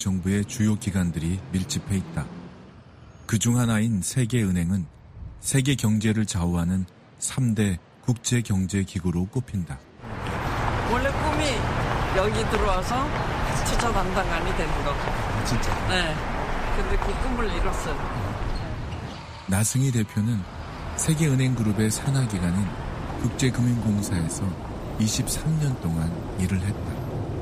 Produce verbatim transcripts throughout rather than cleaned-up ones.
정부의 주요 기관들이 밀집해 있다. 그중 하나인 세계은행은 세계 경제를 좌우하는 삼 대 국제경제기구로 꼽힌다. 원래 꿈이 여기 들어와서 투자 담당관이 되는 거고. 아, 진짜? 네. 근데 그 꿈을 이뤘어요. 나승희 대표는 세계은행그룹의 산하기관인 국제금융공사에서 이십삼 년 동안 일을 했다.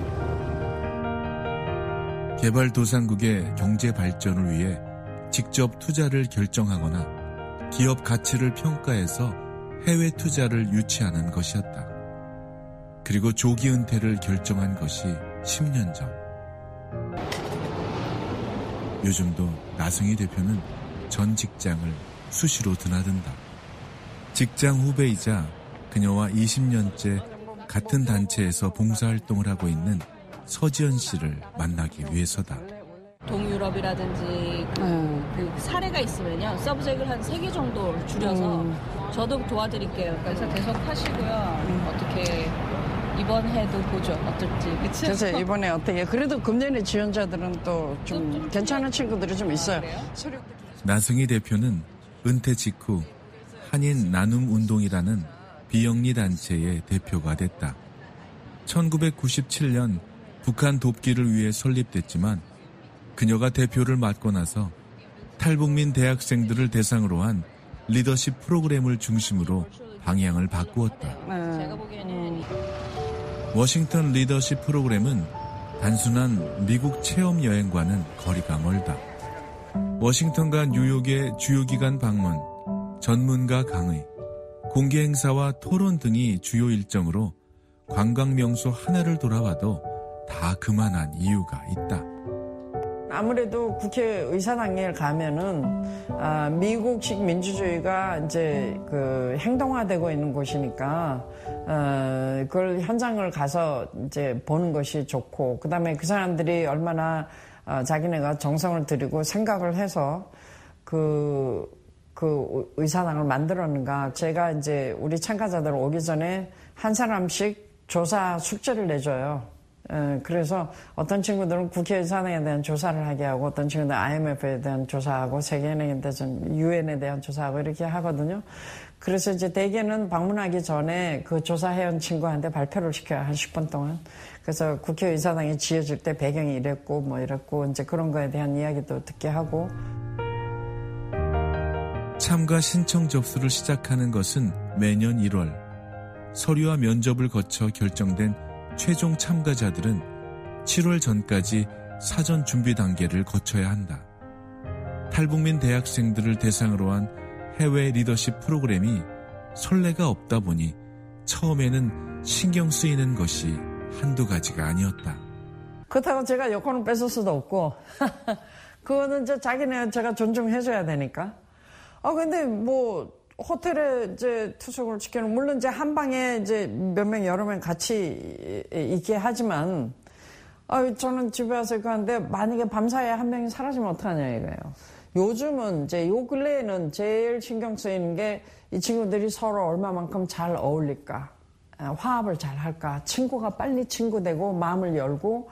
개발도상국의 경제 발전을 위해 직접 투자를 결정하거나 기업 가치를 평가해서 해외 투자를 유치하는 것이었다. 그리고 조기 은퇴를 결정한 것이 십 년 전. 요즘도 나승희 대표는 전 직장을 수시로 드나든다. 직장 후배이자 그녀와 이십 년째 같은 단체에서 봉사활동을 하고 있는 서지연 씨를 만나기 위해서다. 동유럽이라든지 그, 음. 그 사례가 있으면요. 서브젝을 한 세 개 정도 줄여서 음. 저도 도와드릴게요. 그래서 계속 하시고요. 음. 어떻게 이번 해도 보죠. 어떨지. 그치? 그래서 이번에 어떻게 그래도 금년에 지원자들은 또 좀 괜찮은 친구들이 좀 있어요. 아, 나승희 대표는 은퇴 직후 한인 나눔 운동이라는 비영리 단체의 대표가 됐다. 천구백구십칠 년 북한 돕기를 위해 설립됐지만 그녀가 대표를 맡고 나서 탈북민 대학생들을 대상으로 한 리더십 프로그램을 중심으로 방향을 바꾸었다. 제가 보기에는 워싱턴 리더십 프로그램은 단순한 미국 체험 여행과는 거리가 멀다. 워싱턴과 뉴욕의 주요 기관 방문, 전문가 강의, 공개 행사와 토론 등이 주요 일정으로 관광 명소 하나를 돌아봐도 다 그만한 이유가 있다. 아무래도 국회의사당에 가면은 아, 미국식 민주주의가 이제 그 행동화되고 있는 곳이니까 어, 그걸 현장을 가서 이제 보는 것이 좋고, 그다음에 그 사람들이 얼마나 어, 자기네가 정성을 들이고 생각을 해서 그, 그 의사당을 만들었는가. 제가 이제 우리 참가자들 오기 전에 한 사람씩 조사 숙제를 내줘요. 에, 그래서 어떤 친구들은 국회의사당에 대한 조사를 하게 하고, 어떤 친구들은 아이엠에프에 대한 조사하고, 세계은행에 대한 유엔에 대한 조사하고 이렇게 하거든요. 그래서 이제 대개는 방문하기 전에 그 조사해온 친구한테 발표를 시켜요. 한 십 분 동안. 그래서 국회의사당이 지어질 때 배경이 이랬고 뭐 이랬고 이제 그런 거에 대한 이야기도 듣게 하고. 참가 신청 접수를 시작하는 것은 매년 일월. 서류와 면접을 거쳐 결정된 최종 참가자들은 칠월 전까지 사전 준비 단계를 거쳐야 한다. 탈북민 대학생들을 대상으로 한 해외 리더십 프로그램이 선례가 없다 보니 처음에는 신경 쓰이는 것이 한두 가지가 아니었다. 그렇다고 제가 여권을 뺏을 수도 없고 그거는 이제 자기네 제가 존중해줘야 되니까. 아 근데 뭐 호텔에 이제 투숙을 시켜놓은, 물론 이제 한 방에 이제 몇 명 여러 명 같이 있게 하지만, 아 저는 집에 와서 이거 하는데 만약에 밤사이에 한 명이 사라지면 어떡하냐 이거예요. 요즘은 이제 요 근래에는 제일 신경 쓰이는 게 이 친구들이 서로 얼마만큼 잘 어울릴까, 화합을 잘 할까, 친구가 빨리 친구 되고 마음을 열고.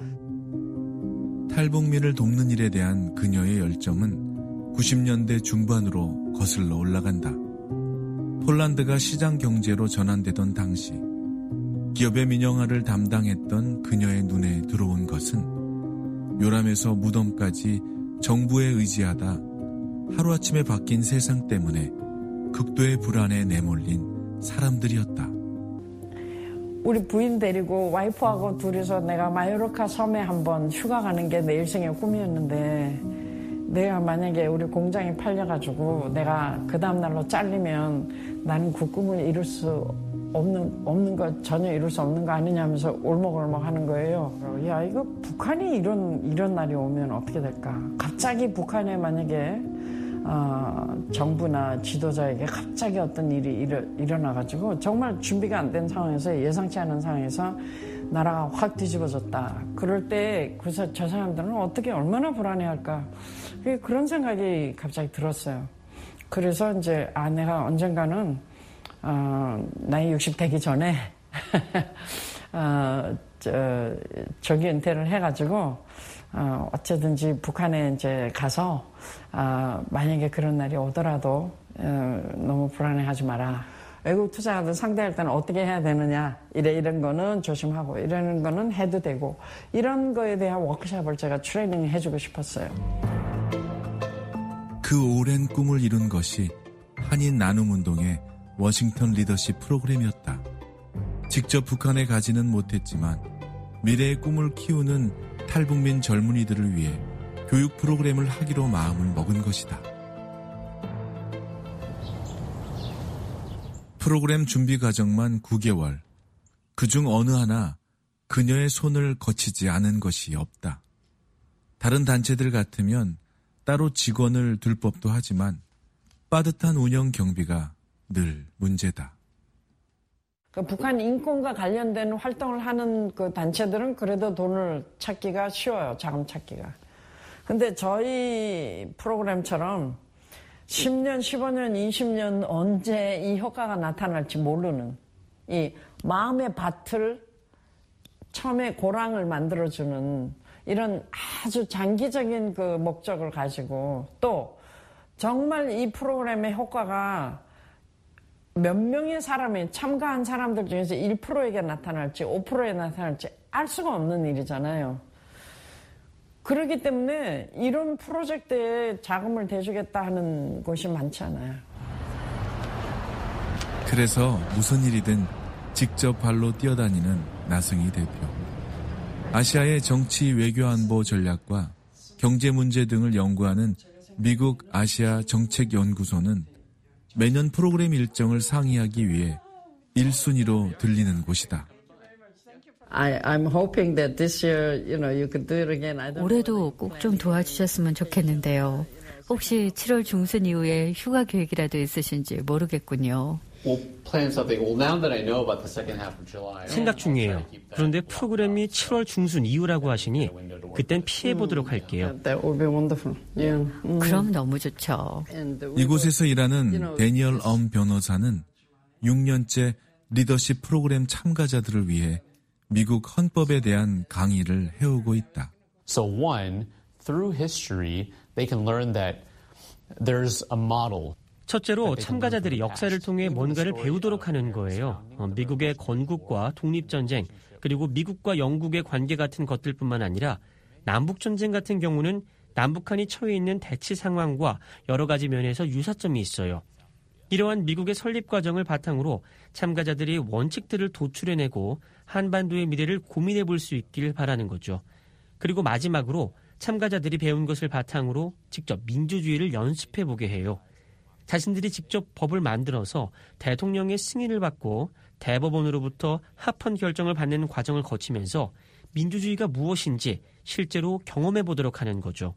탈북민을 돕는 일에 대한 그녀의 열정은 구십 년대 중반으로 거슬러 올라간다. 폴란드가 시장 경제로 전환되던 당시 기업의 민영화를 담당했던 그녀의 눈에 들어온 것은 요람에서 무덤까지 정부에 의지하다 하루아침에 바뀐 세상 때문에 극도의 불안에 내몰린 사람들이었다. 우리 부인 데리고 와이프하고 둘이서 내가 마요르카 섬에 한번 휴가 가는 게 내 일생의 꿈이었는데, 내가 만약에 우리 공장이 팔려가지고 내가 그 다음날로 잘리면 나는 그 꿈을 이룰 수 없는, 없는 거, 전혀 이룰 수 없는 거 아니냐면서 울먹울먹 하는 거예요. 야, 이거 북한이 이런, 이런 날이 오면 어떻게 될까? 갑자기 북한에 만약에, 어, 정부나 지도자에게 갑자기 어떤 일이 일어, 일어나가지고 정말 준비가 안 된 상황에서, 예상치 않은 상황에서 나라가 확 뒤집어졌다. 그럴 때, 그래서 저 사람들은 어떻게 얼마나 불안해할까? 그런 생각이 갑자기 들었어요. 그래서 이제, 아, 내가 언젠가는, 어, 나이 육십 되기 전에, 어, 저, 조기 은퇴를 해가지고, 어, 어쨌든지 북한에 이제 가서 어, 만약에 그런 날이 오더라도 어, 너무 불안해하지 마라. 외국 투자자들 상대할 때는 어떻게 해야 되느냐, 이래 이런 거는 조심하고 이런 거는 해도 되고, 이런 거에 대한 워크숍을 제가 트레이닝 해주고 싶었어요. 그 오랜 꿈을 이룬 것이 한인 나눔운동의 워싱턴 리더십 프로그램이었다. 직접 북한에 가지는 못했지만 미래의 꿈을 키우는 탈북민 젊은이들을 위해 교육 프로그램을 하기로 마음을 먹은 것이다. 프로그램 준비 과정만 구 개월. 그중 어느 하나 그녀의 손을 거치지 않은 것이 없다. 다른 단체들 같으면 따로 직원을 둘 법도 하지만 빠듯한 운영 경비가 늘 문제다. 그 북한 인권과 관련된 활동을 하는 그 단체들은 그래도 돈을 찾기가 쉬워요. 자금 찾기가. 근데 저희 프로그램처럼 십 년, 십오 년, 이십 년 언제 이 효과가 나타날지 모르는 이 마음의 밭을 처음에 고랑을 만들어주는 이런 아주 장기적인 그 목적을 가지고, 또 정말 이 프로그램의 효과가 몇 명의 사람이 참가한 사람들 중에서 일 퍼센트에게 나타날지 오 퍼센트에 나타날지 알 수가 없는 일이잖아요. 그렇기 때문에 이런 프로젝트에 자금을 대주겠다 하는 곳이 많지 않아요. 그래서 무슨 일이든 직접 발로 뛰어다니는 나승희 대표. 아시아의 정치 외교 안보 전략과 경제 문제 등을 연구하는 미국 아시아 정책연구소는 매년 프로그램 일정을 상의하기 위해 일 순위로 들리는 곳이다. I, I'm hoping that this year, you know, you could do it again. I don't 올해도 꼭 좀 도와주셨으면 좋겠는데요. 혹시 칠월 중순 이후에 휴가 계획이라도 있으신지 모르겠군요. 생각 중이에요. 그런데 프로그램이 칠월 중순 이후라고 하시니 그땐 피해보도록 할게요. 그럼 너무 좋죠. 이곳에서 일하는 데니얼 엄 변호사는 육 년째 리더십 프로그램 참가자들을 위해 미국 헌법에 대한 강의를 해오고 있다. So one, through history, they can learn that there's a model. 첫째로 참가자들이 역사를 통해 뭔가를 배우도록 하는 거예요. 미국의 건국과 독립전쟁, 그리고 미국과 영국의 관계 같은 것들뿐만 아니라 남북전쟁 같은 경우는 남북한이 처해 있는 대치 상황과 여러 가지 면에서 유사점이 있어요. 이러한 미국의 설립 과정을 바탕으로 참가자들이 원칙들을 도출해내고 한반도의 미래를 고민해 볼 수 있길 바라는 거죠. 그리고 마지막으로 참가자들이 배운 것을 바탕으로 직접 민주주의를 연습해 보게 해요. 자신들이 직접 법을 만들어서 대통령의 승인을 받고 대법원으로부터 합헌 결정을 받는 과정을 거치면서 민주주의가 무엇인지 실제로 경험해 보도록 하는 거죠.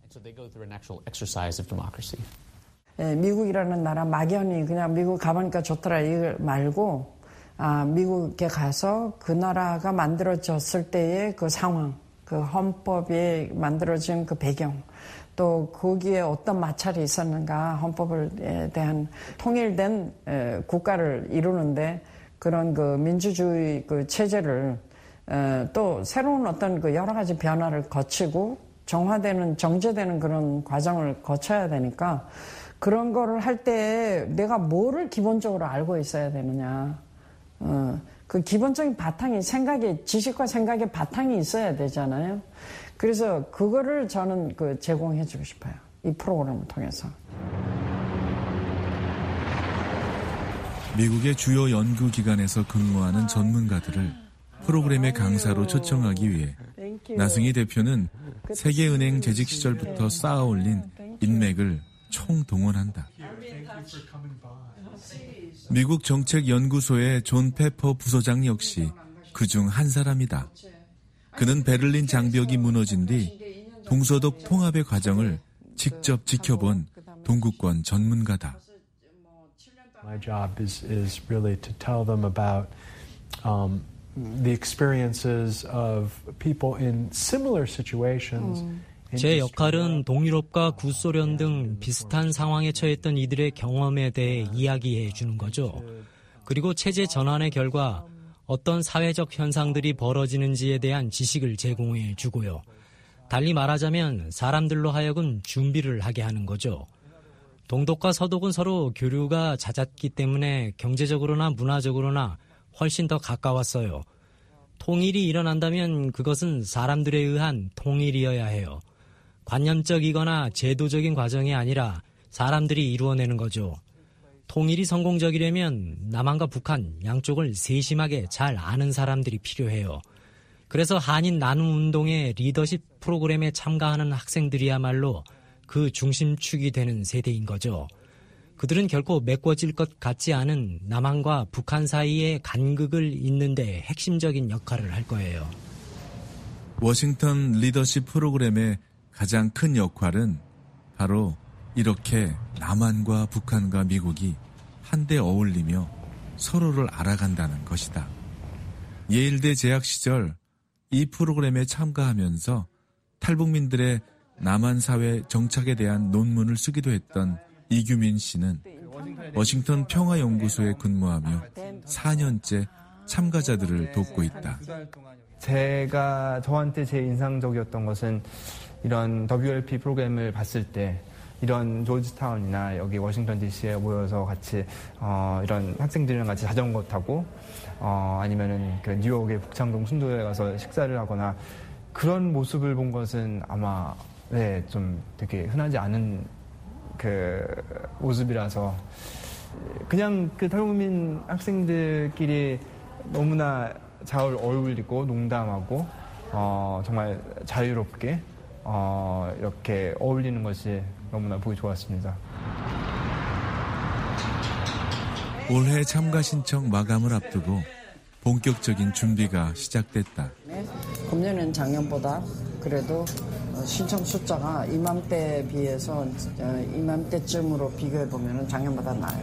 예, 미국이라는 나라 막연히 그냥 미국 가보니까 좋더라 이걸 말고, 아, 미국에 가서 그 나라가 만들어졌을 때의 그 상황, 그 헌법이 만들어진 그 배경, 또 거기에 어떤 마찰이 있었는가, 헌법에 대한 통일된 에, 국가를 이루는데 그런 그 민주주의 그 체제를 에, 또 새로운 어떤 그 여러 가지 변화를 거치고 정화되는, 정제되는 그런 과정을 거쳐야 되니까 그런 거를 할 때 내가 뭐를 기본적으로 알고 있어야 되느냐. 어, 그 기본적인 바탕이 생각의, 지식과 생각의 바탕이 있어야 되잖아요. 그래서 그거를 저는 그 제공해 주고 싶어요. 이 프로그램을 통해서. 미국의 주요 연구기관에서 근무하는 전문가들을 프로그램의 강사로 초청하기 위해 나승희 대표는 세계은행 재직 시절부터 쌓아올린 인맥을 총동원한다. 미국 정책연구소의 존 페퍼 부소장 역시 그중 한 사람이다. 그는 베를린 장벽이 무너진 뒤 동서독 통합의 과정을 직접 지켜본 동구권 전문가다. My job is, is really to tell them about um, the experiences of people in similar situations. 음. 제 역할은 동유럽과 구소련 등 비슷한 상황에 처했던 이들의 경험에 대해 이야기해 주는 거죠. 그리고 체제 전환의 결과 어떤 사회적 현상들이 벌어지는지에 대한 지식을 제공해 주고요. 달리 말하자면 사람들로 하여금 준비를 하게 하는 거죠. 동독과 서독은 서로 교류가 잦았기 때문에 경제적으로나 문화적으로나 훨씬 더 가까웠어요. 통일이 일어난다면 그것은 사람들에 의한 통일이어야 해요. 관념적이거나 제도적인 과정이 아니라 사람들이 이루어내는 거죠. 통일이 성공적이려면 남한과 북한 양쪽을 세심하게 잘 아는 사람들이 필요해요. 그래서 한인 나눔 운동의 리더십 프로그램에 참가하는 학생들이야말로 그 중심축이 되는 세대인 거죠. 그들은 결코 메꿔질 것 같지 않은 남한과 북한 사이의 간극을 잇는 데 핵심적인 역할을 할 거예요. 워싱턴 리더십 프로그램의 가장 큰 역할은 바로 이렇게 남한과 북한과 미국이 한데 어울리며 서로를 알아간다는 것이다. 예일대 재학 시절 이 프로그램에 참가하면서 탈북민들의 남한 사회 정착에 대한 논문을 쓰기도 했던 이규민 씨는 워싱턴 평화연구소에 근무하며 사 년째 참가자들을 돕고 있다. 제가 저한테 제일 인상적이었던 것은 이런 더블유엘피 프로그램을 봤을 때 이런 조지타운이나 여기 워싱턴 디씨에 모여서 같이 어, 이런 학생들이랑 같이 자전거 타고 어, 아니면은 그 뉴욕의 북창동 순도에 가서 식사를 하거나 그런 모습을 본 것은 아마 네, 좀 되게 흔하지 않은 그 모습이라서 그냥 그 탈북민 학생들끼리 너무나 잘 어울리고 농담하고 어, 정말 자유롭게 어, 이렇게 어울리는 것이 너무나 보기 좋았습니다. 올해 참가 신청 마감을 앞두고 본격적인 준비가 시작됐다. 금년엔 작년보다 그래도 신청 숫자가 이맘때에 비해서 이맘때쯤으로 비교해보면 작년보다 나아요.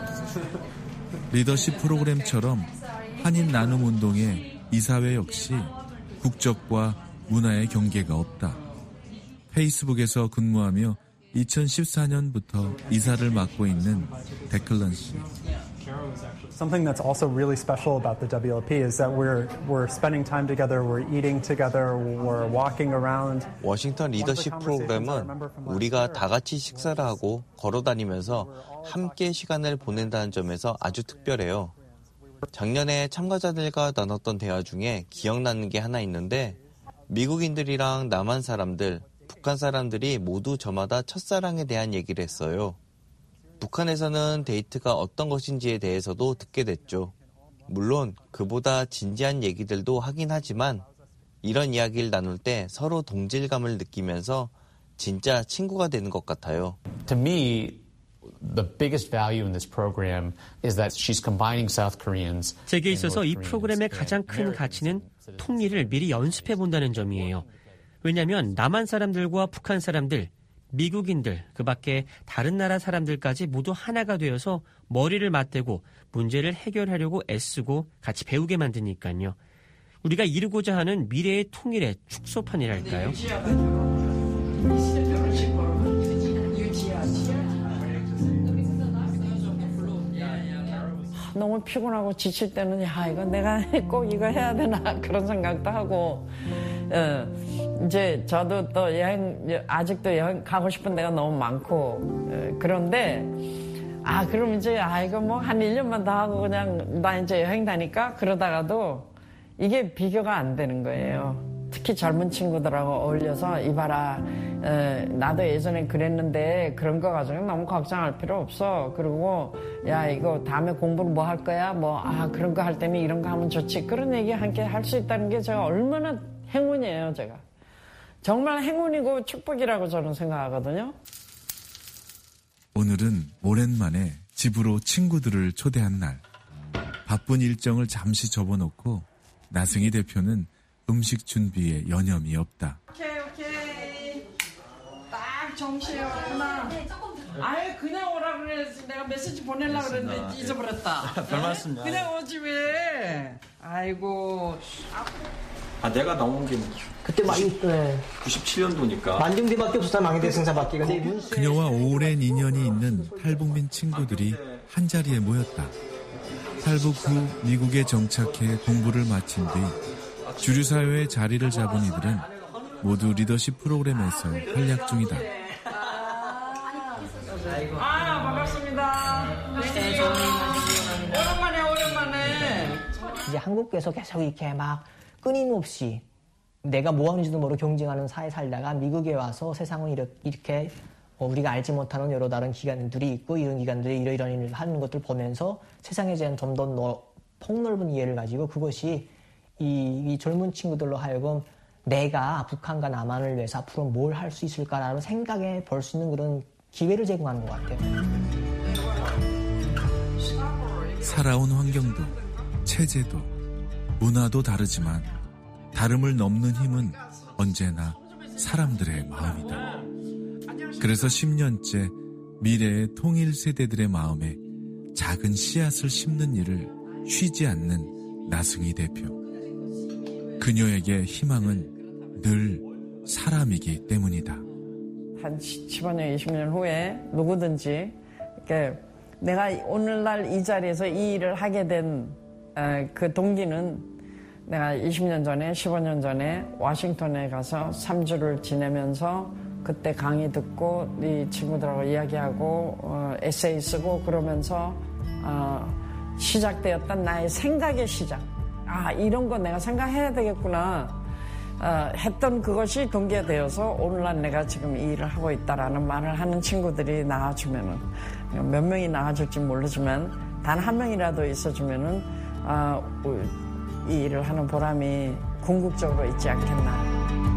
리더십 프로그램처럼 한인 나눔 운동의 이사회 역시 국적과 문화의 경계가 없다. 페이스북에서 근무하며 이천십사 년부터 이사를 맡고 있는 데클런 씨. Something that's also really special about the W L P is that we're we're spending time together, we're eating together, we're walking around. 워싱턴 리더십 프로그램은 우리가 다 같이 식사를 하고 걸어 다니면서 함께 시간을 보낸다는 점에서 아주 특별해요. 작년에 참가자들과 나눴던 대화 중에 기억나는 게 하나 있는데 미국인들이랑 남한 사람들, 북한 사람들이 모두 저마다 첫사랑에 대한 얘기를 했어요. 북한에서는 데이트가 어떤 것인지에 대해서도 듣게 됐죠. 물론 그보다 진지한 얘기들도 하긴 하지만 이런 이야기를 나눌 때 서로 동질감을 느끼면서 진짜 친구가 되는 것 같아요. To me, the biggest value in this program is that she's combining South Koreans. 제게 있어서 이 프로그램의 가장 큰 가치는 통일을 미리 연습해 본다는 점이에요. 왜냐하면 남한 사람들과 북한 사람들, 미국인들, 그 밖에 다른 나라 사람들까지 모두 하나가 되어서 머리를 맞대고 문제를 해결하려고 애쓰고 같이 배우게 만드니까요. 우리가 이루고자 하는 미래의 통일의 축소판이랄까요? 너무 피곤하고 지칠 때는 야 이거 내가 꼭 이거 해야 되나 그런 생각도 하고 어, 이제 저도 또 여행 아직도 여행 가고 싶은 데가 너무 많고 어, 그런데 아 그럼 이제 아 이거 뭐 한 일 년만 더 하고 그냥 나 이제 여행 다니까 그러다가도 이게 비교가 안 되는 거예요. 특히 젊은 친구들하고 어울려서 이봐라 에, 나도 예전에 그랬는데 그런 거 가지고 너무 걱정할 필요 없어. 그리고 야 이거 다음에 공부를 뭐 할 거야? 뭐 아 그런 거 할 때면 이런 거 하면 좋지. 그런 얘기 함께 할 수 있다는 게 제가 얼마나 행운이에요. 제가 정말 행운이고 축복이라고 저는 생각하거든요. 오늘은 오랜만에 집으로 친구들을 초대한 날. 바쁜 일정을 잠시 접어놓고 나승희 대표는 음식 준비에 여념이 없다. 오케이 오케이 딱 정시에 왔구나. 아예 그냥 오라 그래야지. 내가 메시지 보내려고 그랬는데 잊어버렸다. 별 말씀이야. 그냥 오지 왜. 아이고. 아 내가 나온 게 그때 막 네. 구십칠 년도니까 만등대밖에 없었다. 망대 생사밖에. 근데 그녀와 오랜 인연이 있는 탈북민 친구들이 한자리에 모였다. 탈북 후 미국에 정착해 공부를 마친 뒤 주류 사회에 자리를 잡은 이들은 모두 리더십 프로그램에서 활약 중이다. 아, 반갑습니다. 오랜만에, 오랜만에. 이제 한국에서 계속 이렇게 막 끊임없이 내가 뭐 하는지도 모르고 경쟁하는 사회 살다가 미국에 와서 세상을 이렇게 우리가 알지 못하는 여러 다른 기관들이 있고 이런 기관들이 이러이러한 일을 하는 것들 보면서 세상에 대한 좀 더 폭넓은 이해를 가지고 그것이 이, 이 젊은 친구들로 하여금 내가 북한과 남한을 위해서 앞으로 뭘 할 수 있을까라는 생각해 볼 수 있는 그런 기회를 제공하는 것 같아요. 살아온 환경도 체제도 문화도 다르지만 다름을 넘는 힘은 언제나 사람들의 마음이다. 그래서 십 년째 미래의 통일 세대들의 마음에 작은 씨앗을 심는 일을 쉬지 않는 나승희 대표. 그녀에게 희망은 늘 사람이기 때문이다. 한 십오 년, 이십 년 후에 누구든지 이렇게 내가 오늘날 이 자리에서 이 일을 하게 된 그 동기는 내가 이십 년 전에, 십오 년 전에 워싱턴에 가서 삼 주를 지내면서 그때 강의 듣고 이 친구들하고 이야기하고 어, 에세이 쓰고 그러면서 어, 시작되었던 나의 생각의 시작. 아, 이런 거 내가 생각해야 되겠구나. 어, 했던 그것이 동기가 되어서 오늘날 내가 지금 이 일을 하고 있다라는 말을 하는 친구들이 나와주면은 몇 명이 나와줄지 모르지만 단 한 명이라도 있어주면은 어, 이 일을 하는 보람이 궁극적으로 있지 않겠나.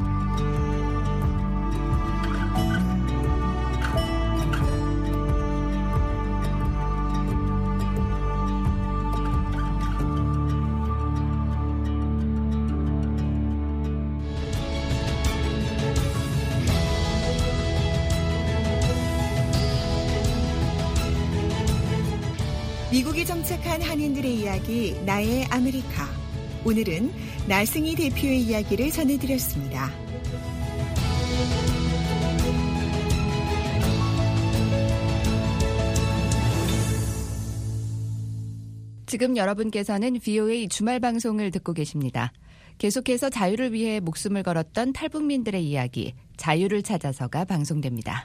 미국에 정착한 한인들의 이야기 나의 아메리카. 오늘은 나승희 대표의 이야기를 전해드렸습니다. 지금 여러분께서는 브이오에이 주말 방송을 듣고 계십니다. 계속해서 자유를 위해 목숨을 걸었던 탈북민들의 이야기, 자유를 찾아서가 방송됩니다.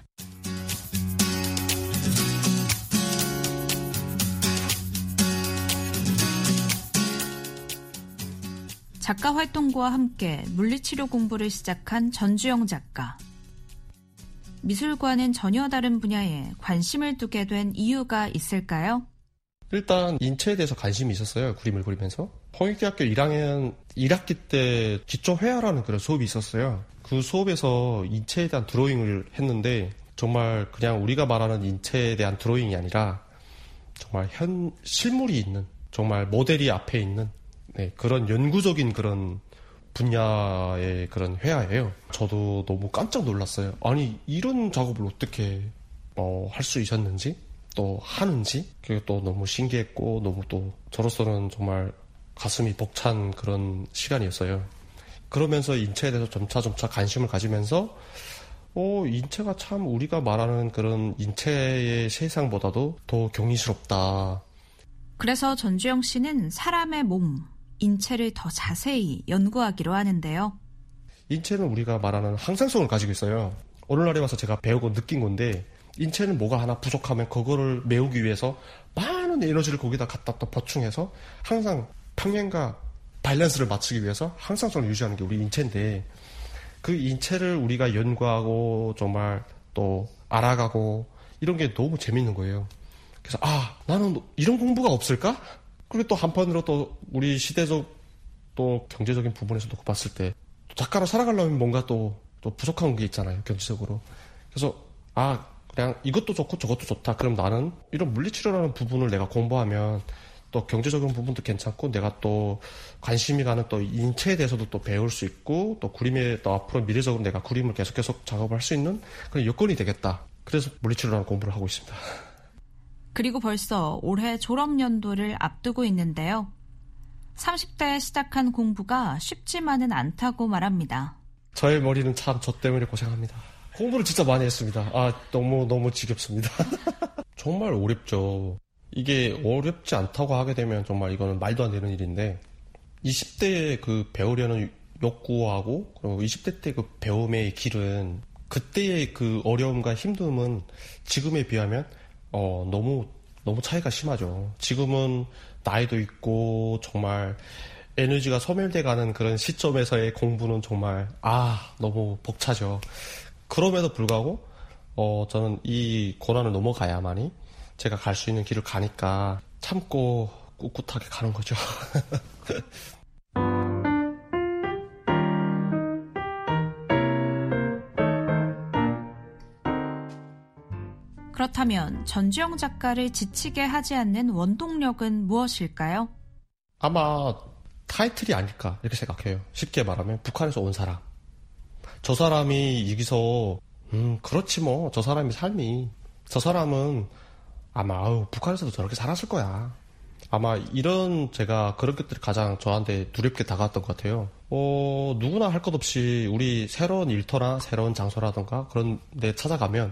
작가 활동과 함께 물리치료 공부를 시작한 전주영 작가. 미술과는 전혀 다른 분야에 관심을 두게 된 이유가 있을까요? 일단 인체에 대해서 관심이 있었어요. 그림을 그리면서. 홍익대학교 일 학년 일 학기 때 기초회화라는 그런 수업이 있었어요. 그 수업에서 인체에 대한 드로잉을 했는데 정말 그냥 우리가 말하는 인체에 대한 드로잉이 아니라 정말 현 실물이 있는 정말 모델이 앞에 있는 네, 그런 연구적인 그런 분야의 그런 회화예요. 저도 너무 깜짝 놀랐어요. 아니 이런 작업을 어떻게 어, 할 수 있었는지 또 하는지 그게 또 너무 신기했고 너무 또 저로서는 정말 가슴이 벅찬 그런 시간이었어요. 그러면서 인체에 대해서 점차 점차 관심을 가지면서 어, 인체가 참 우리가 말하는 그런 인체의 세상보다도 더 경이스럽다. 그래서 전주영 씨는 사람의 몸, 인체를 더 자세히 연구하기로 하는데요. 인체는 우리가 말하는 항상성을 가지고 있어요. 오늘날에 와서 제가 배우고 느낀 건데 인체는 뭐가 하나 부족하면 그거를 메우기 위해서 많은 에너지를 거기다 갖다 또 보충해서 항상 평행과 밸런스를 맞추기 위해서 항상성을 유지하는 게 우리 인체인데 그 인체를 우리가 연구하고 정말 또 알아가고 이런 게 너무 재밌는 거예요. 그래서 아 나는 이런 공부가 없을까? 그리고 또 한편으로 또 우리 시대적 또 경제적인 부분에서도 봤을 때 작가로 살아가려면 뭔가 또, 또 부족한 게 있잖아요. 경제적으로. 그래서 아 그냥 이것도 좋고 저것도 좋다. 그럼 나는 이런 물리치료라는 부분을 내가 공부하면 또 경제적인 부분도 괜찮고 내가 또 관심이 가는 또 인체에 대해서도 또 배울 수 있고 또 그림에 또 앞으로 미래적으로 내가 그림을 계속 계속 작업을 할 수 있는 그런 여건이 되겠다. 그래서 물리치료라는 공부를 하고 있습니다. 그리고 벌써 올해 졸업연도를 앞두고 있는데요. 삼십 대에 시작한 공부가 쉽지만은 않다고 말합니다. 저의 머리는 참 저 때문에 고생합니다. 공부를 진짜 많이 했습니다. 아 너무 너무 지겹습니다. 정말 어렵죠. 이게 어렵지 않다고 하게 되면 정말 이거는 말도 안 되는 일인데 이십 대에 그 배우려는 욕구하고 그리고 이십 대 때 그 배움의 길은 그때의 그 어려움과 힘듦은 지금에 비하면 어, 너무 너무 차이가 심하죠. 지금은 나이도 있고 정말 에너지가 소멸돼가는 그런 시점에서의 공부는 정말 아 너무 벅차죠. 그럼에도 불구하고 어, 저는 이 고난을 넘어가야만이 제가 갈 수 있는 길을 가니까 참고 꿋꿋하게 가는 거죠. 그렇다면 전주영 작가를 지치게 하지 않는 원동력은 무엇일까요? 아마 타이틀이 아닐까 이렇게 생각해요. 쉽게 말하면 북한에서 온 사람. 저 사람이 여기서 음 그렇지 뭐 저 사람이 삶이 저 사람은 아마 아우, 북한에서도 저렇게 살았을 거야. 아마 이런 제가 그런 것들이 가장 저한테 두렵게 다가왔던 것 같아요. 어, 누구나 할 것 없이 우리 새로운 일터나 새로운 장소라든가 그런 데 찾아가면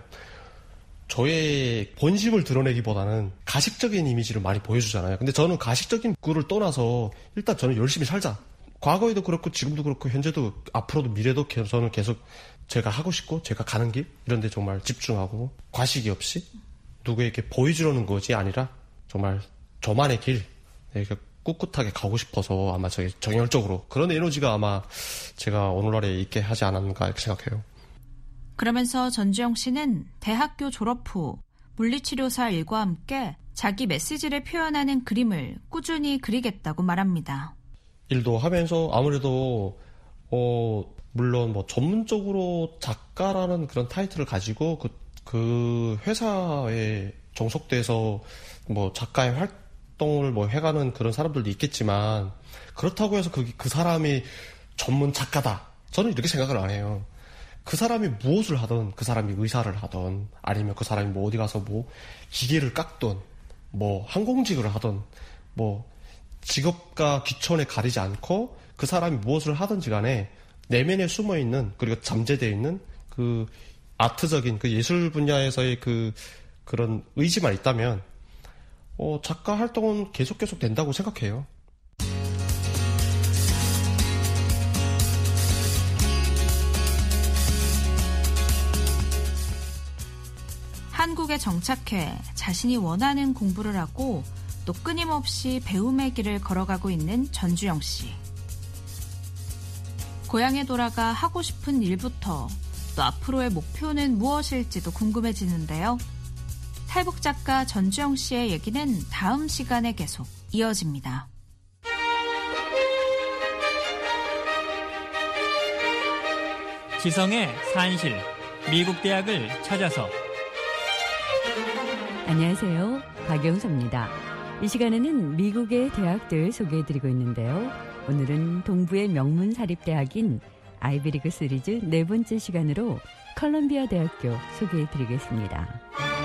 저의 본심을 드러내기보다는 가식적인 이미지를 많이 보여주잖아요. 근데 저는 가식적인 꿀을 떠나서 일단 저는 열심히 살자. 과거에도 그렇고 지금도 그렇고 현재도 앞으로도 미래도 저는 계속 제가 하고 싶고 제가 가는 길 이런 데 정말 집중하고 과식이 없이 누구에게 보여주려는 것이 아니라 정말 저만의 길 이렇게 꿋꿋하게 가고 싶어서 아마 저게 정열적으로 그런 에너지가 아마 제가 오늘날에 있게 하지 않았는가 이렇게 생각해요. 그러면서 전주영 씨는 대학교 졸업 후 물리치료사 일과 함께 자기 메시지를 표현하는 그림을 꾸준히 그리겠다고 말합니다. 일도 하면서 아무래도 어 물론 뭐 전문적으로 작가라는 그런 타이틀을 가지고 그, 그 회사에 종속돼서 뭐 작가의 활동을 뭐 해가는 그런 사람들도 있겠지만 그렇다고 해서 그, 그 사람이 전문 작가다. 저는 이렇게 생각을 안 해요. 그 사람이 무엇을 하든 그 사람이 의사를 하든 아니면 그 사람이 뭐 어디 가서 뭐 기계를 깎든 뭐 항공직을 하든 뭐 직업과 귀천에 가리지 않고 그 사람이 무엇을 하든지 간에 내면에 숨어있는 그리고 잠재되어 있는 그 아트적인 그 예술 분야에서의 그 그런 의지만 있다면 어, 작가 활동은 계속 계속 된다고 생각해요. 한국에 정착해 자신이 원하는 공부를 하고 또 끊임없이 배움의 길을 걸어가고 있는 전주영 씨. 고향에 돌아가 하고 싶은 일부터 또 앞으로의 목표는 무엇일지도 궁금해지는데요. 탈북 작가 전주영 씨의 얘기는 다음 시간에 계속 이어집니다. 지성의 산실, 미국 대학을 찾아서. 안녕하세요. 박영서입니다. 이 시간에는 미국의 대학들 소개해드리고 있는데요. 오늘은 동부의 명문 사립대학인 아이비리그 시리즈 네 번째 시간으로 컬럼비아 대학교 소개해드리겠습니다.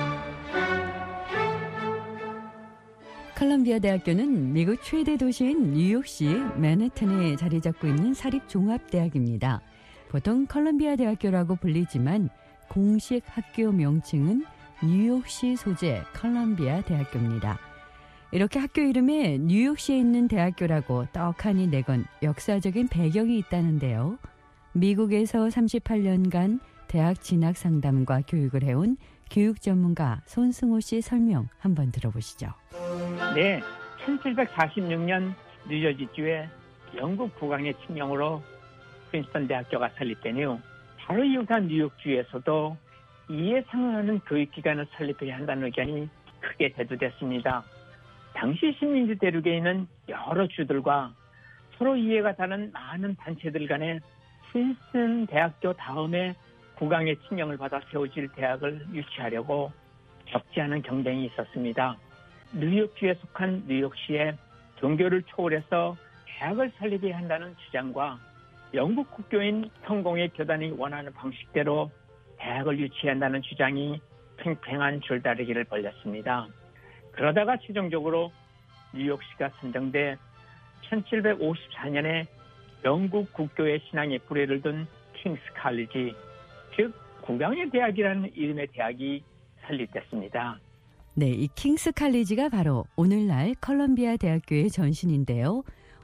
컬럼비아 대학교는 미국 최대 도시인 뉴욕시 맨해튼에 자리 잡고 있는 사립종합대학입니다. 보통 컬럼비아 대학교라고 불리지만 공식 학교 명칭은 뉴욕시 소재 컬럼비아 대학교입니다. 이렇게 학교 이름에 뉴욕시에 있는 대학교라고 떡하니 내건 역사적인 배경이 있다는데요. 미국에서 삼십팔 년간 대학 진학 상담과 교육을 해온 교육 전문가 손승호 씨 설명 한번 들어보시죠. 네, 천칠백사십육 년 뉴저지주에 영국 국왕의 칙령으로 프린스턴 대학교가 설립되네요. 바로 이웃한 뉴욕주에서도 이에 상응하는 교육기관을 설립해야 한다는 의견이 크게 대두됐습니다. 당시 식민지 대륙에 있는 여러 주들과 서로 이해가 다른 많은 단체들 간에 프린스턴 대학교 다음에 국왕의 칙령을 받아 세워질 대학을 유치하려고 적지 않은 경쟁이 있었습니다. 뉴욕주에 속한 뉴욕시에 종교를 초월해서 대학을 설립해야 한다는 주장과 영국 국교인 성공의 교단이 원하는 방식대로 대학을 유치해야 한다는 주장이 팽팽한 줄다리기를 벌였습니다. 그러다가 최종적으로 뉴욕시가 선정돼 천칠백오십사 년에 영국 국교의 신앙에 불의를 둔 킹스 칼리지, 즉 국왕의 대학이라는 이름의 대학이 설립됐습니다. 네, 이 킹스 칼리지가 바로 오늘날 컬럼비아 대학교의 전신인데요.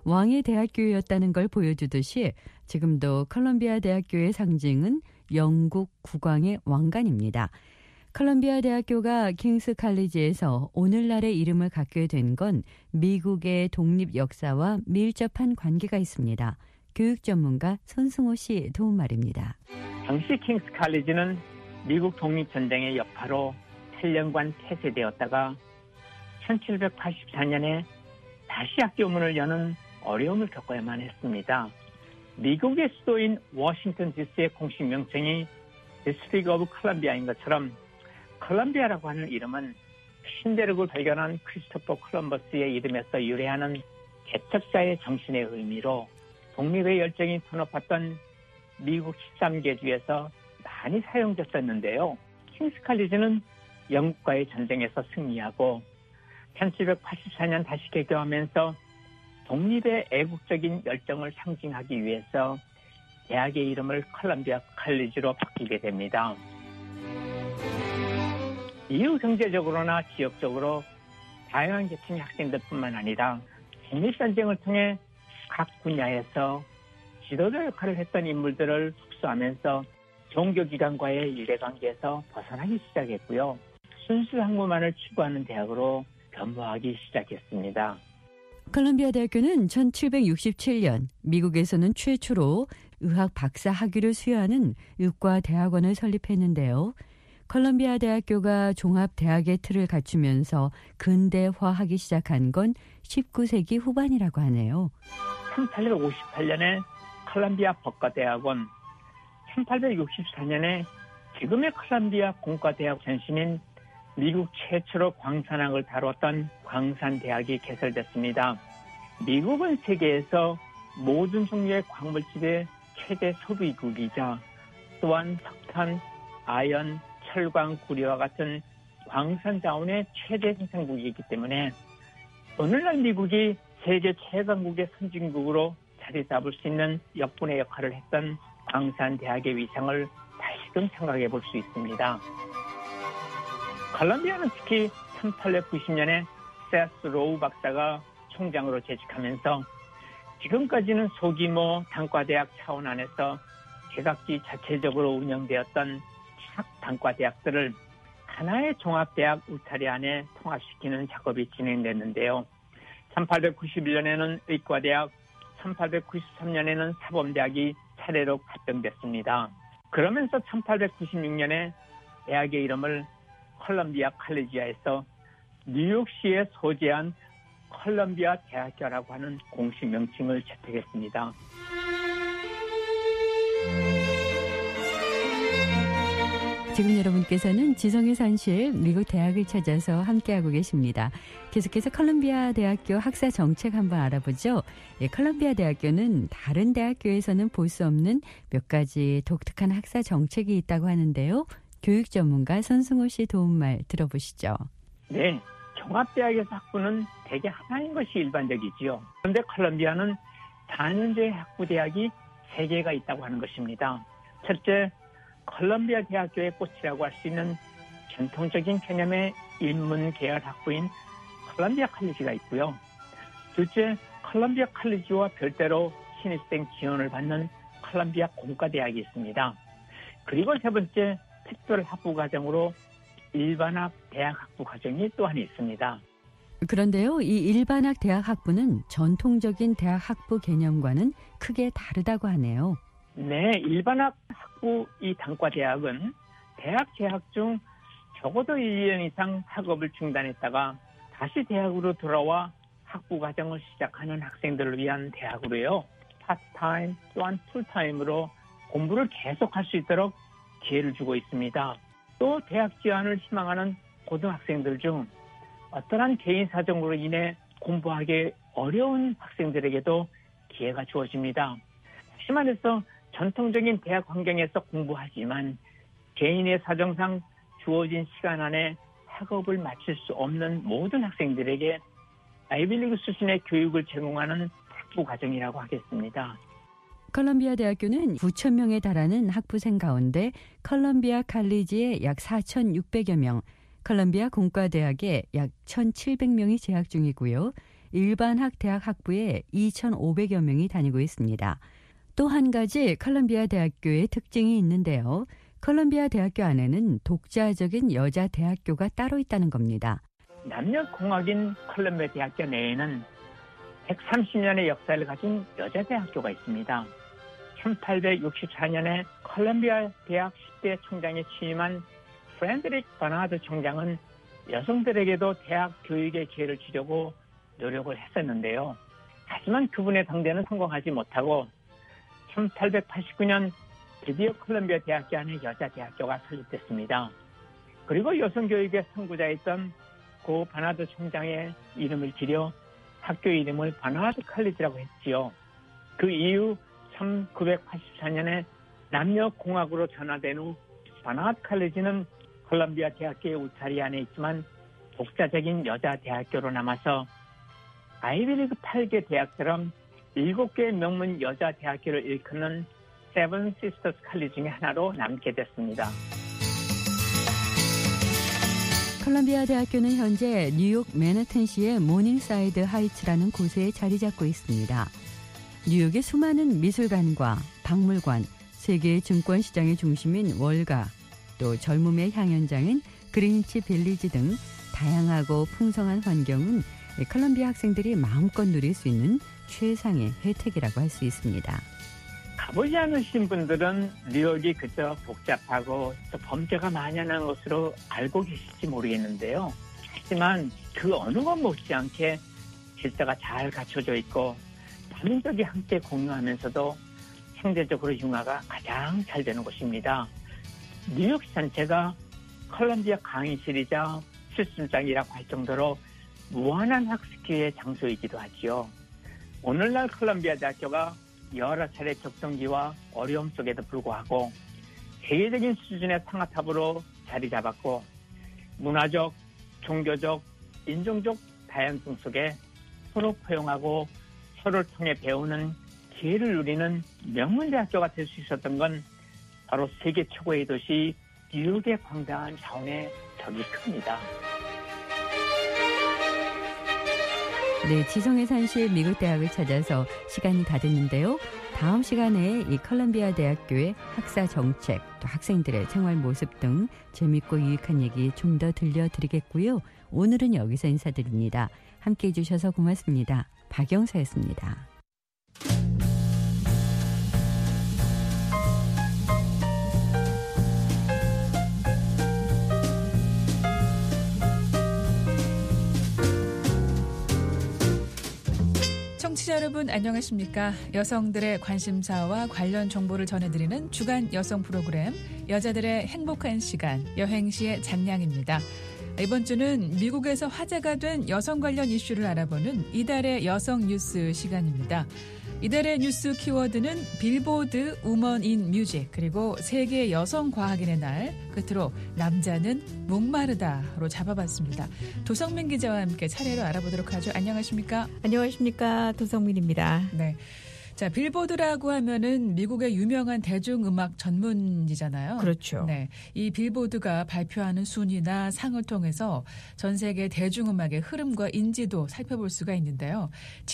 왕의 대학교였다는 걸 보여주듯이 지금도 컬럼비아 대학교의 상징은 영국 국왕의 왕관입니다. 컬럼비아 대학교가 킹스 칼리지에서 오늘날의 이름을 갖게 된 건 미국의 독립 역사와 밀접한 관계가 있습니다. 교육 전문가 손승호 씨 도움 말입니다. 당시 킹스 칼리지는 미국 독립전쟁의 여파로 팔 년간 폐쇄되었다가 천칠백팔십사 년에 다시 학교 문을 여는 어려움을 겪어야만 했습니다. 미국의 수도인 워싱턴 디씨의 공식 명칭이 디스트릭트 오브 컬럼비아인 것처럼 컬럼비아라고 하는 이름은 신대륙을 발견한 크리스토퍼 콜럼버스의 이름에서 유래하는 개척자의 정신의 의미로 독립의 열정이 드높았던 미국 십삼 개 주에서 많이 사용됐었는데요. 킹스 칼리지는 영국과의 전쟁에서 승리하고 천칠백팔십사 년 다시 개교하면서 독립의 애국적인 열정을 상징하기 위해서 대학의 이름을 컬럼비아 칼리지로 바꾸게 됩니다. 이후 경제적으로나 지역적으로 다양한 계층의 학생들뿐만 아니라 독립전쟁을 통해 각 분야에서 지도자 역할을 했던 인물들을 흡수하면서 종교기관과의 유대관계에서 벗어나기 시작했고요. 순수 학문만을 추구하는 대학으로 변모하기 시작했습니다. 컬럼비아 대학교는 천칠백육십칠 년 미국에서는 최초로 의학 박사 학위를 수여하는 의과 대학원을 설립했는데요. 컬럼비아 대학교가 종합대학의 틀을 갖추면서 근대화하기 시작한 건 십구 세기 후반이라고 하네요. 천팔백오십팔 년에 컬럼비아 법과대학원, 천팔백육십사 년에 지금의 컬럼비아 공과대학 전신인 미국 최초로 광산학을 다뤘던 광산대학이 개설됐습니다. 미국은 세계에서 모든 종류의 광물질의 최대 소비국이자 또한 석탄, 아연, 철광, 구리와 같은 광산 자원의 최대 생산국이기 때문에 오늘날 미국이 세계 최강국의 선진국으로 자리 잡을 수 있는 역분의 역할을 했던 광산대학의 위상을 다시금 생각해 볼 수 있습니다. 컬럼비아는 특히 천팔백구십 년에 세스 로우 박사가 총장으로 재직하면서 지금까지는 소규모 단과대학 차원 안에서 개각지 자체적으로 운영되었던 각 단과대학들을 하나의 종합대학 울타리 안에 통합시키는 작업이 진행됐는데요. 천팔백구십일 년에는 의과대학, 천팔백구십삼 년에는 사범대학이 차례로 합병됐습니다. 그러면서 천팔백구십육 년에 대학의 이름을 컬럼비아 칼리지아에서 뉴욕시에 소재한 컬럼비아 대학교라고 하는 공식 명칭을 채택했습니다. 지금 여러분께서는 지성의 산실 미국 대학을 찾아서 함께하고 계십니다. 계속해서 컬럼비아 대학교 학사 정책 한번 알아보죠. 예, 컬럼비아 대학교는 다른 대학교에서는 볼 수 없는 몇 가지 독특한 학사 정책이 있다고 하는데요. 교육 전문가 손승호 씨 도움말 들어보시죠. 네, 종합대학에서 학부는 대개 하나인 것이 일반적이지요. 그런데 컬럼비아는 단연제 학부대학이 세 개가 있다고 하는 것입니다. 첫째, 컬럼비아 대학교의 꽃이라고 할 수 있는 전통적인 개념의 인문 계열 학부인 컬럼비아 칼리지가 있고요. 둘째, 컬럼비아 칼리지와 별도로 신입생 지원을 받는 컬럼비아 공과대학이 있습니다. 그리고 세 번째, 특별 학부 과정으로 일반학 대학 학부 과정이 또한 있습니다. 그런데요, 이 일반학 대학 학부는 전통적인 대학 학부 개념과는 크게 다르다고 하네요. 네, 일반학 학부 이 단과대학은 대학 재학 중 적어도 일 년 이상 학업을 중단했다가 다시 대학으로 돌아와 학부 과정을 시작하는 학생들을 위한 대학으로요. 파트타임 또한 풀타임으로 공부를 계속할 수 있도록 기회를 주고 있습니다. 또 대학 지원을 희망하는 고등학생들 중 어떠한 개인 사정으로 인해 공부하기 어려운 학생들에게도 기회가 주어집니다. 다시 말해서 전통적인 대학 환경에서 공부하지만 개인의 사정상 주어진 시간 안에 학업을 마칠 수 없는 모든 학생들에게 아이비리그 수준의 교육을 제공하는 학부 과정이라고 하겠습니다. 컬럼비아 대학교는 구천 명에 달하는 학부생 가운데 컬럼비아 칼리지에 약 사천육백여 명, 컬럼비아 공과대학에 약 천칠백 명이 재학 중이고요. 일반학 대학 학부에 이천오백여 명이 다니고 있습니다. 또 한 가지 컬럼비아 대학교의 특징이 있는데요. 컬럼비아 대학교 안에는 독자적인 여자 대학교가 따로 있다는 겁니다. 남녀공학인 컬럼비아 대학교 내에는 백삼십 년의 역사를 가진 여자 대학교가 있습니다. 천팔백육십사 년에 컬럼비아 대학 십 대 총장에 취임한 프렌드릭 버나드 총장은 여성들에게도 대학 교육의 기회를 주려고 노력을 했었는데요. 하지만 그분의 당대는 성공하지 못하고 천팔백팔십구 년 드디어 컬럼비아 대학교 안에 여자 대학교가 설립됐습니다. 그리고 여성교육의 선구자였던 고 버나드 총장의 이름을 기려 학교 이름을 버나드 칼리지라고 했지요. 그 이후 천구백팔십사 년에 남녀공학으로 전화된 후 버나드 칼리지는 컬럼비아 대학교의 울타리 안에 있지만 독자적인 여자 대학교로 남아서 아이비리그 팔 개 대학처럼 일곱 개의 명문 여자 대학교를 일컫는 세븐 시스터스 칼리지 중에 하나로 남게 됐습니다. 컬럼비아 대학교는 현재 뉴욕 맨해튼시의 모닝사이드 하이츠라는 곳에 자리 잡고 있습니다. 뉴욕의 수많은 미술관과 박물관, 세계 증권시장의 중심인 월가, 또 젊음의 향연장인 그린치 빌리지 등 다양하고 풍성한 환경은 컬럼비아 학생들이 마음껏 누릴 수 있는 최상의 혜택이라고 할 수 있습니다. 가보지 않으신 분들은 뉴욕이 그저 복잡하고 또 범죄가 만연한 것으로 알고 계실지 모르겠는데요. 하지만 그 어느 것 못지않게 질서가 잘 갖춰져 있고 다민족이 함께 공유하면서도 상대적으로 융화가 가장 잘 되는 곳입니다. 뉴욕시 전체가 컬럼비아 강의실이자 실습장이라고 할 정도로 무한한 학습 기회의 장소이기도 하지요. 오늘날 컬럼비아 대학교가 여러 차례 격동기와 어려움 속에도 불구하고 세계적인 수준의 상아탑으로 자리 잡았고 문화적, 종교적, 인종적 다양성 속에 서로 포용하고 서로를 통해 배우는 기회를 누리는 명문대학교가 될 수 있었던 건 바로 세계 최고의 도시 뉴욕의 광대한 자원의 덕이 큽니다. 네, 지성의 산시의 미국 대학을 찾아서 시간이 다 됐는데요. 다음 시간에 이 컬럼비아 대학교의 학사 정책, 또 학생들의 생활 모습 등 재밌고 유익한 얘기 좀 더 들려드리겠고요. 오늘은 여기서 인사드립니다. 함께해 주셔서 고맙습니다. 박영사였습니다. 청취자 여러분 안녕하십니까? 여성들의 관심사와 관련 정보를 전해드리는 주간 여성 프로그램 여자들의 행복한 시간 여행시의 장량입니다. 이번 주는 미국에서 화제가 된 여성 관련 이슈를 알아보는 이달의 여성 뉴스 시간입니다. 이달의 뉴스 키워드는 빌보드 우먼 인 뮤직 그리고 세계 여성 과학인의 날 끝으로 남자는 목마르다로 잡아봤습니다. 도성민 기자와 함께 차례로 알아보도록 하죠. 안녕하십니까? 안녕하십니까? 도성민입니다. 네. 자, 빌보드라고 하면은 미국의 유명한 대중음악 전문지잖아요. 그렇죠. 네. 이 빌보드가 발표하는 순위나 상을 통해서 전 세계 대중음악의 흐름과 인지도 살펴볼 수가 있는데요.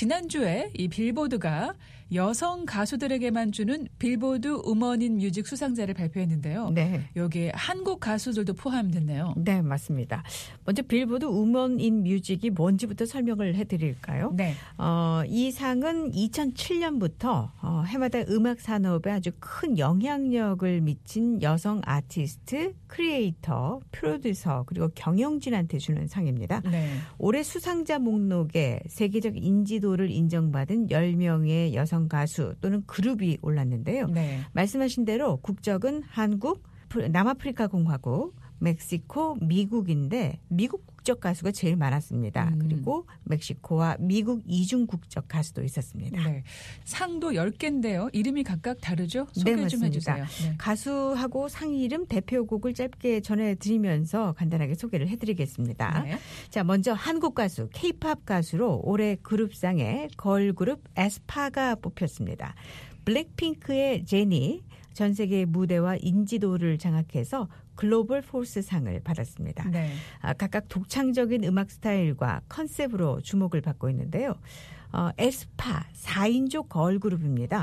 지난주에 이 빌보드가 여성 가수들에게만 주는 빌보드 우먼 인 뮤직 수상자를 발표했는데요. 네. 여기에 한국 가수들도 포함됐네요. 네, 맞습니다. 먼저 빌보드 우먼 인 뮤직이 뭔지부터 설명을 해드릴까요? 네. 어, 이 상은 이천칠 년부터 어, 해마다 음악 산업에 아주 큰 영향력을 미친 여성 아티스트, 크리에이터, 프로듀서 그리고 경영진한테 주는 상입니다. 네. 올해 수상자 목록에 세계적 인지도를 인정받은 열 명의 여성 가수 또는 그룹이 올랐는데요. 네. 말씀하신 대로 국적은 한국, 남아프리카 공화국, 멕시코, 미국인데 미국 국적 가수가 제일 많았습니다. 음. 그리고 멕시코와 미국 이중 국적 가수도 있었습니다. 네. 상도 열 개인데요. 이름이 각각 다르죠? 소개 네, 좀 해주세요. 네. 가수하고 상 이름, 대표곡을 짧게 전해드리면서 간단하게 소개를 해드리겠습니다. 네. 자, 먼저 한국 가수, K-팝 가수로 올해 그룹상에 걸그룹 에스파가 뽑혔습니다. 블랙핑크의 제니, 전 세계 무대와 인지도를 장악해서 글로벌 포스 상을 받았습니다. 네. 아, 각각 독창적인 음악 스타일과 컨셉으로 주목을 받고 있는데요. 어, 에스파 사 인조 걸그룹입니다.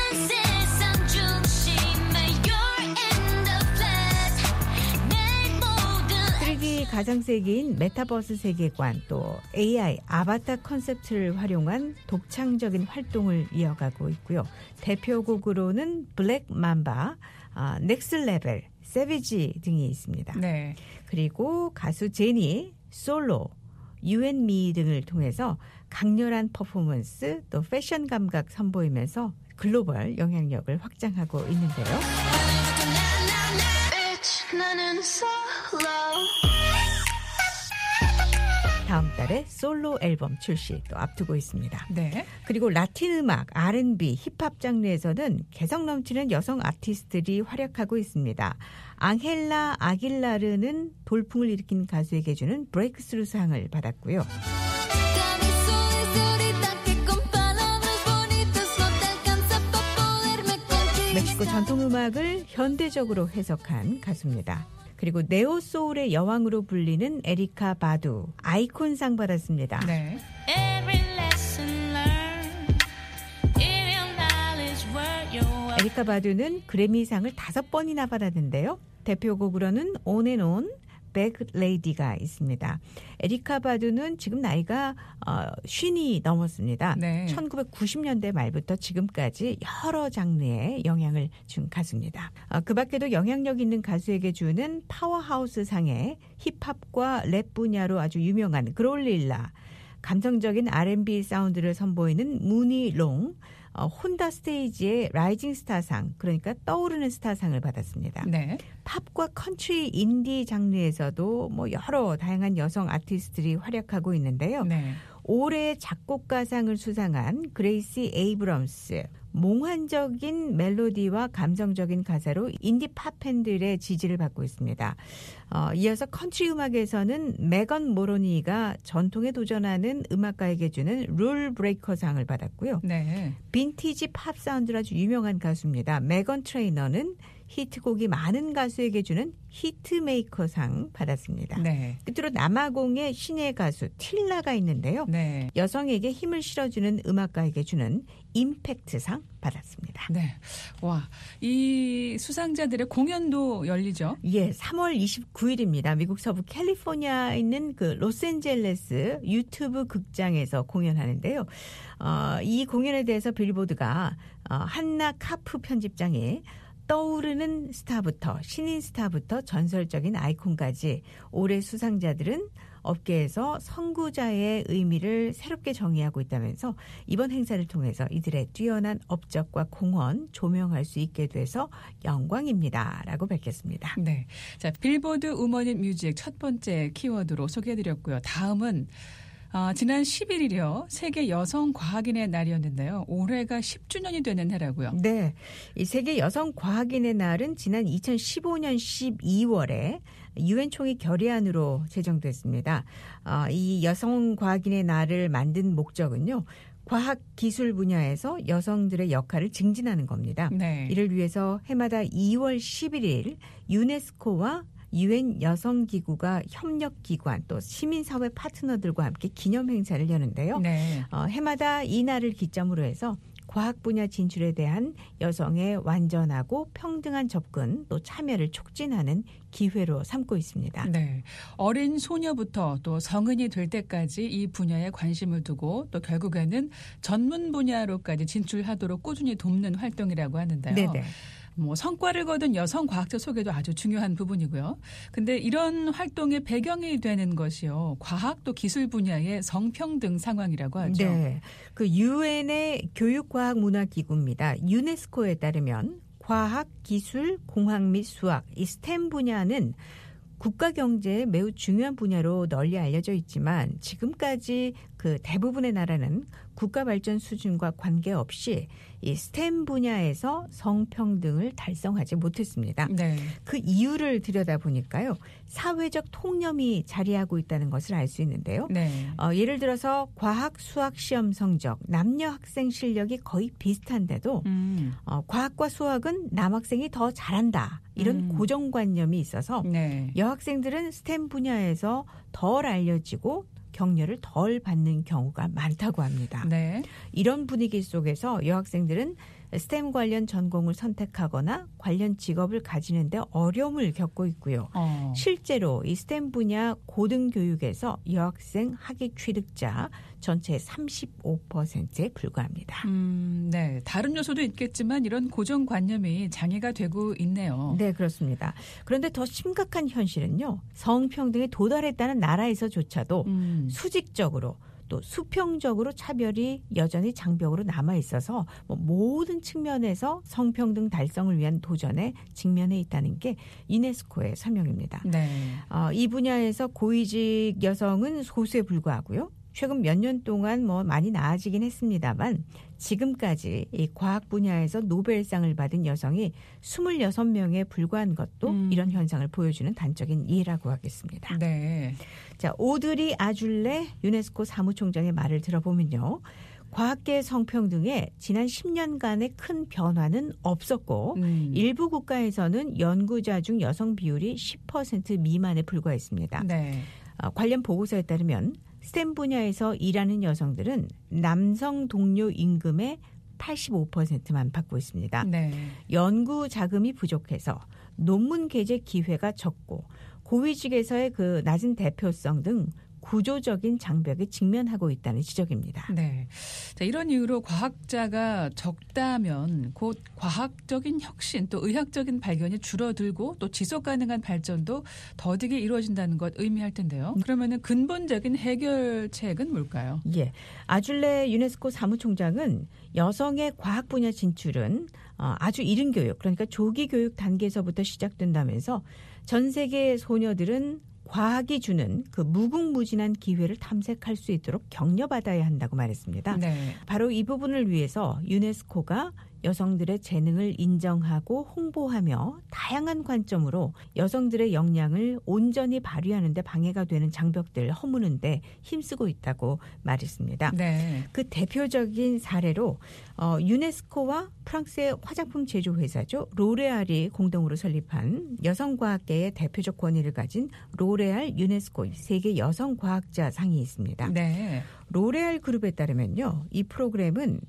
쓰리디 가상세계인 메타버스 세계관 또 에이아이 아바타 컨셉트를 활용한 독창적인 활동을 이어가고 있고요. 대표곡으로는 블랙 맘바, 아, 넥스 레벨, 세비지 등이 있습니다. 네. 그리고 가수 제니, 솔로, 유앤미 등을 통해서 강렬한 퍼포먼스 또 패션 감각 선보이면서 글로벌 영향력을 확장하고 있는데요. 다음 달에 솔로 앨범 출시 또 앞두고 있습니다. 네. 그리고 라틴 음악, 알앤비, 힙합 장르에서는 개성 넘치는 여성 아티스트들이 활약하고 있습니다. 앙헬라 아길라르는 돌풍을 일으킨 가수에게 주는 브레이크스루 상을 받았고요. 멕시코 전통음악을 현대적으로 해석한 가수입니다. 그리고 네오소울의 여왕으로 불리는 에리카 바두, 아이콘상 받았습니다. 네. 에리카 바두는 그래미상을 다섯 번이나 받았는데요. 대표곡으로는 On and On, Bag Lady가 있습니다. 에리카 바두는 지금 나이가 어, 쉰이 넘었습니다. 네. 천구백구십 년대 말부터 지금까지 여러 장르에 영향을 준 가수입니다. 어, 그 밖에도 영향력 있는 가수에게 주는 파워하우스 상에 힙합과 랩 분야로 아주 유명한 그롤릴라, 감성적인 알앤비 사운드를 선보이는 무니롱, 어, 혼다 스테이지의 라이징 스타상, 그러니까 떠오르는 스타상을 받았습니다. 네. 팝과 컨트리, 인디 장르에서도 뭐 여러 다양한 여성 아티스트들이 활약하고 있는데요. 네. 올해 작곡가상을 수상한 그레이시 에이브럼스, 몽환적인 멜로디와 감성적인 가사로 인디 팝 팬들의 지지를 받고 있습니다. 어, 이어서 컨트리 음악에서는 메건 모로니가 전통에 도전하는 음악가에게 주는 룰 브레이커상을 받았고요. 네. 빈티지 팝 사운드로 아주 유명한 가수입니다. 메건 트레이너는 히트곡이 많은 가수에게 주는 히트메이커상 받았습니다. 네. 끝으로 남아공의 신예 가수 틸라가 있는데요. 네. 여성에게 힘을 실어주는 음악가에게 주는 임팩트상 받았습니다. 네. 와, 이 수상자들의 공연도 열리죠? 예, 삼월 이십구일입니다. 미국 서부 캘리포니아에 있는 그 로스앤젤레스 유튜브 극장에서 공연하는데요. 어, 이 공연에 대해서 빌보드가 어, 한나 카프 편집장이 떠오르는 스타부터 신인 스타부터 전설적인 아이콘까지 올해 수상자들은 업계에서 선구자의 의미를 새롭게 정의하고 있다면서 이번 행사를 통해서 이들의 뛰어난 업적과 공헌 조명할 수 있게 돼서 영광입니다라고 밝혔습니다. 네, 자 빌보드 우먼 인 뮤직 첫 번째 키워드로 소개해드렸고요. 다음은 어, 지난 십일일이요. 세계 여성 과학인의 날이었는데요. 올해가 십 주년이 되는 해라고요. 네. 이 세계 여성 과학인의 날은 지난 이천십오년 십이월에 유엔 총회 결의안으로 제정됐습니다. 어, 이 여성 과학인의 날을 만든 목적은요. 과학 기술 분야에서 여성들의 역할을 증진하는 겁니다. 네. 이를 위해서 해마다 이월 십일일 유네스코와 유엔 여성기구가 협력기관 또 시민사회 파트너들과 함께 기념행사를 여는데요. 네. 어, 해마다 이 날을 기점으로 해서 과학 분야 진출에 대한 여성의 완전하고 평등한 접근 또 참여를 촉진하는 기회로 삼고 있습니다. 네, 어린 소녀부터 또 성인이 될 때까지 이 분야에 관심을 두고 또 결국에는 전문 분야로까지 진출하도록 꾸준히 돕는 활동이라고 하는데요. 네네. 뭐 성과를 거둔 여성 과학자 소개도 아주 중요한 부분이고요. 근데 이런 활동의 배경이 되는 것이요. 과학 또 기술 분야의 성평등 상황이라고 하죠. 네. 그 유엔의 교육과학문화기구입니다. 유네스코에 따르면 과학, 기술, 공학 및 수학, 이 스템 분야는 국가 경제에 매우 중요한 분야로 널리 알려져 있지만 지금까지 그 대부분의 나라는 국가 발전 수준과 관계없이 이 스템 분야에서 성평등을 달성하지 못했습니다. 네. 그 이유를 들여다보니까요. 사회적 통념이 자리하고 있다는 것을 알 수 있는데요. 네. 어, 예를 들어서 과학, 수학 시험 성적, 남녀 학생 실력이 거의 비슷한데도 음. 어, 과학과 수학은 남학생이 더 잘한다. 이런 음. 고정관념이 있어서 네. 여학생들은 스템 분야에서 덜 알려지고 격려를 덜 받는 경우가 많다고 합니다. 네. 이런 분위기 속에서 여학생들은 스템 관련 전공을 선택하거나 관련 직업을 가지는데 어려움을 겪고 있고요. 어. 실제로 이 스템 분야 고등교육에서 여학생 학위 취득자 전체의 삼십오 퍼센트에 불과합니다. 음, 네. 다른 요소도 있겠지만 이런 고정관념이 장애가 되고 있네요. 네, 그렇습니다. 그런데 더 심각한 현실은요. 성평등에 도달했다는 나라에서조차도 음. 수직적으로 또 수평적으로 차별이 여전히 장벽으로 남아있어서 뭐 모든 측면에서 성평등 달성을 위한 도전에 직면해 있다는 게 유네스코의 설명입니다. 네. 어, 이 분야에서 고위직 여성은 소수에 불과하고요. 최근 몇 년 동안 뭐 많이 나아지긴 했습니다만 지금까지 이 과학 분야에서 노벨상을 받은 여성이 스물여섯 명에 불과한 것도 음. 이런 현상을 보여주는 단적인 예라고 하겠습니다. 네. 자, 오드리 아줄레 유네스코 사무총장의 말을 들어보면요. 과학계 성평등에 지난 십 년간의 큰 변화는 없었고 음. 일부 국가에서는 연구자 중 여성 비율이 십 퍼센트 미만에 불과했습니다. 네. 어, 관련 보고서에 따르면 스템 분야에서 일하는 여성들은 남성 동료 임금의 팔십오 퍼센트만 받고 있습니다. 네. 연구 자금이 부족해서 논문 게재 기회가 적고 고위직에서의 그 낮은 대표성 등 구조적인 장벽에 직면하고 있다는 지적입니다. 네. 자, 이런 이유로 과학자가 적다면 곧 과학적인 혁신 또 의학적인 발견이 줄어들고 또 지속 가능한 발전도 더디게 이루어진다는 것 의미할 텐데요. 그러면은 근본적인 해결책은 뭘까요? 예. 아줄레 유네스코 사무총장은 여성의 과학 분야 진출은 아주 이른 교육, 그러니까 조기 교육 단계에서부터 시작된다면서 전 세계 소녀들은 과학이 주는 그 무궁무진한 기회를 탐색할 수 있도록 격려받아야 한다고 말했습니다. 네. 바로 이 부분을 위해서 유네스코가 여성들의 재능을 인정하고 홍보하며 다양한 관점으로 여성들의 역량을 온전히 발휘하는 데 방해가 되는 장벽들을 허무는 데 힘쓰고 있다고 말했습니다. 네. 그 대표적인 사례로 어, 유네스코와 프랑스의 화장품 제조 회사죠. 로레알이 공동으로 설립한 여성과학계의 대표적 권위를 가진 로레알 유네스코 세계 여성과학자상이 있습니다. 네. 로레알 그룹에 따르면요. 이 프로그램은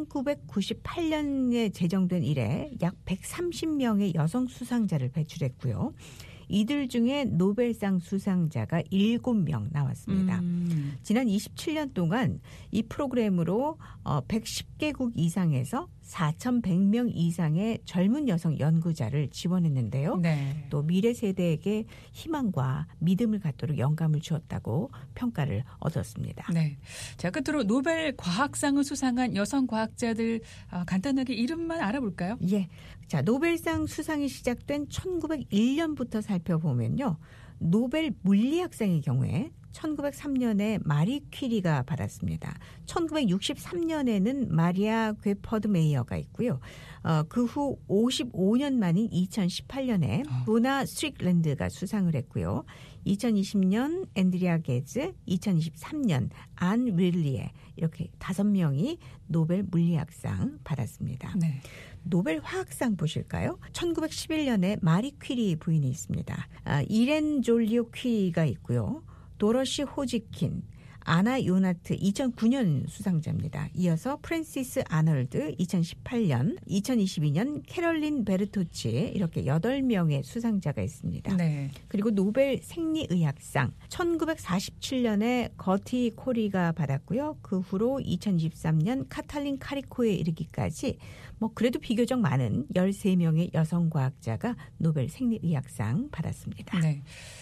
천구백구십팔 년에 제정된 이래 약 백삼십 명의 여성 수상자를 배출했고요. 이들 중에 노벨상 수상자가 일곱 명 나왔습니다. 음. 지난 이십칠 년 동안 이 프로그램으로 백십 개국 이상에서 사천백 명 이상의 젊은 여성 연구자를 지원했는데요. 네. 또 미래 세대에게 희망과 믿음을 갖도록 영감을 주었다고 평가를 얻었습니다. 네. 자, 끝으로 노벨 과학상을 수상한 여성 과학자들 간단하게 이름만 알아볼까요? 예. 자, 노벨상 수상이 시작된 천구백일 년부터 살펴보면요. 노벨 물리학상의 경우에 천구백삼 년에 마리 퀴리가 받았습니다. 천구백육십삼 년에는 마리아 괴퍼드 메이어가 있고요. 어, 그 후 오십오 년 만인 이천십팔 년에 도나 스트릭랜드가 수상을 했고요. 이천이십 년 앤드리아 게즈, 이천이십삼 년 안 릴리에 이렇게 다섯 명이 노벨 물리학상 받았습니다. 네. 노벨 화학상 보실까요? 천구백십일 년에 마리 퀴리 부인이 있습니다. 아, 이렌 졸리오 퀴리가 있고요. 도러시 호지킨, 아나 요나트 이천구 년 수상자입니다. 이어서 프랜시스 아널드 이천십팔 년, 이천이십이 년 캐럴린 베르토치 이렇게 여덟 명의 수상자가 있습니다. 네. 그리고 노벨 생리의학상 천구백사십칠 년에 거티 코리가 받았고요. 그 후로 이천이십삼 년 카탈린 카리코에 이르기까지 뭐 그래도 비교적 많은 열세 명의 여성 과학자가 노벨 생리의학상 받았습니다. 네.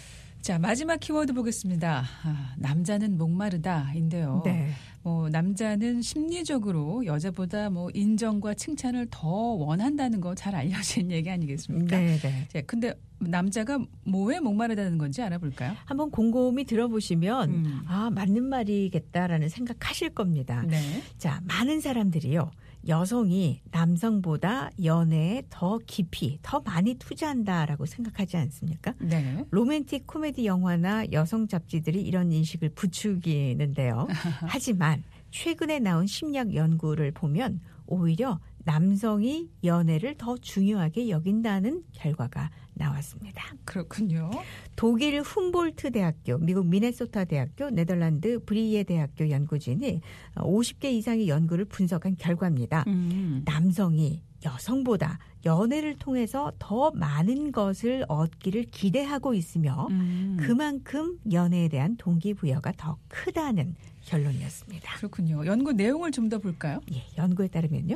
자, 마지막 키워드 보겠습니다. 아, 남자는 목마르다인데요. 네. 뭐 남자는 심리적으로 여자보다 뭐 인정과 칭찬을 더 원한다는 거 잘 알려진 얘기 아니겠습니까? 네, 네. 자, 근데 남자가 뭐에 목마르다는 건지 알아볼까요? 한번 곰곰이 들어보시면 음. 아, 맞는 말이겠다라는 생각하실 겁니다. 네. 자, 많은 사람들이요. 여성이 남성보다 연애에 더 깊이, 더 많이 투자한다라고 생각하지 않습니까? 네. 로맨틱 코미디 영화나 여성 잡지들이 이런 인식을 부추기는데요. 하지만 최근에 나온 심리학 연구를 보면 오히려 남성이 연애를 더 중요하게 여긴다는 결과가 나왔습니다. 그렇군요. 독일 훔볼트 대학교, 미국 미네소타 대학교, 네덜란드 브리에 대학교 연구진이 오십 개 이상의 연구를 분석한 결과입니다. 음. 남성이 여성보다 연애를 통해서 더 많은 것을 얻기를 기대하고 있으며 음. 그만큼 연애에 대한 동기부여가 더 크다는 결론이었습니다. 그렇군요. 연구 내용을 좀 더 볼까요? 예, 연구에 따르면요.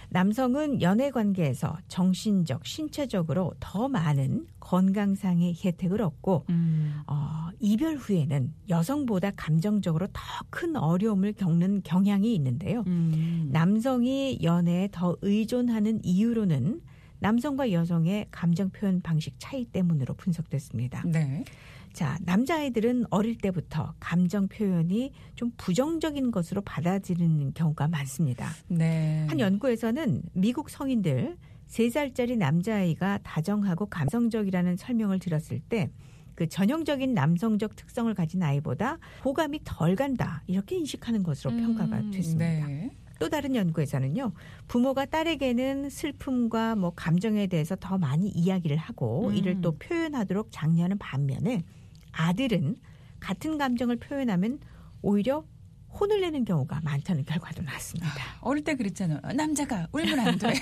남성은 연애 관계에서 정신적, 신체적으로 더 많은 건강상의 혜택을 얻고 음. 어, 이별 후에는 여성보다 감정적으로 더 큰 어려움을 겪는 경향이 있는데요. 음. 남성이 연애에 더 의존하는 이유로는 남성과 여성의 감정 표현 방식 차이 때문으로 분석됐습니다. 네. 자, 남자아이들은 어릴 때부터 감정 표현이 좀 부정적인 것으로 받아들이는 경우가 많습니다. 네. 한 연구에서는 미국 성인들 세 살짜리 남자아이가 다정하고 감성적이라는 설명을 들었을 때 그 전형적인 남성적 특성을 가진 아이보다 호감이 덜 간다 이렇게 인식하는 것으로 음, 평가가 됐습니다. 네. 또 다른 연구에서는요. 부모가 딸에게는 슬픔과 뭐 감정에 대해서 더 많이 이야기를 하고 음. 이를 또 표현하도록 장려하는 반면에 아들은 같은 감정을 표현하면 오히려 혼을 내는 경우가 많다는 결과도 나왔습니다. 아, 어릴 때 그랬잖아요. 남자가 울면 안 돼.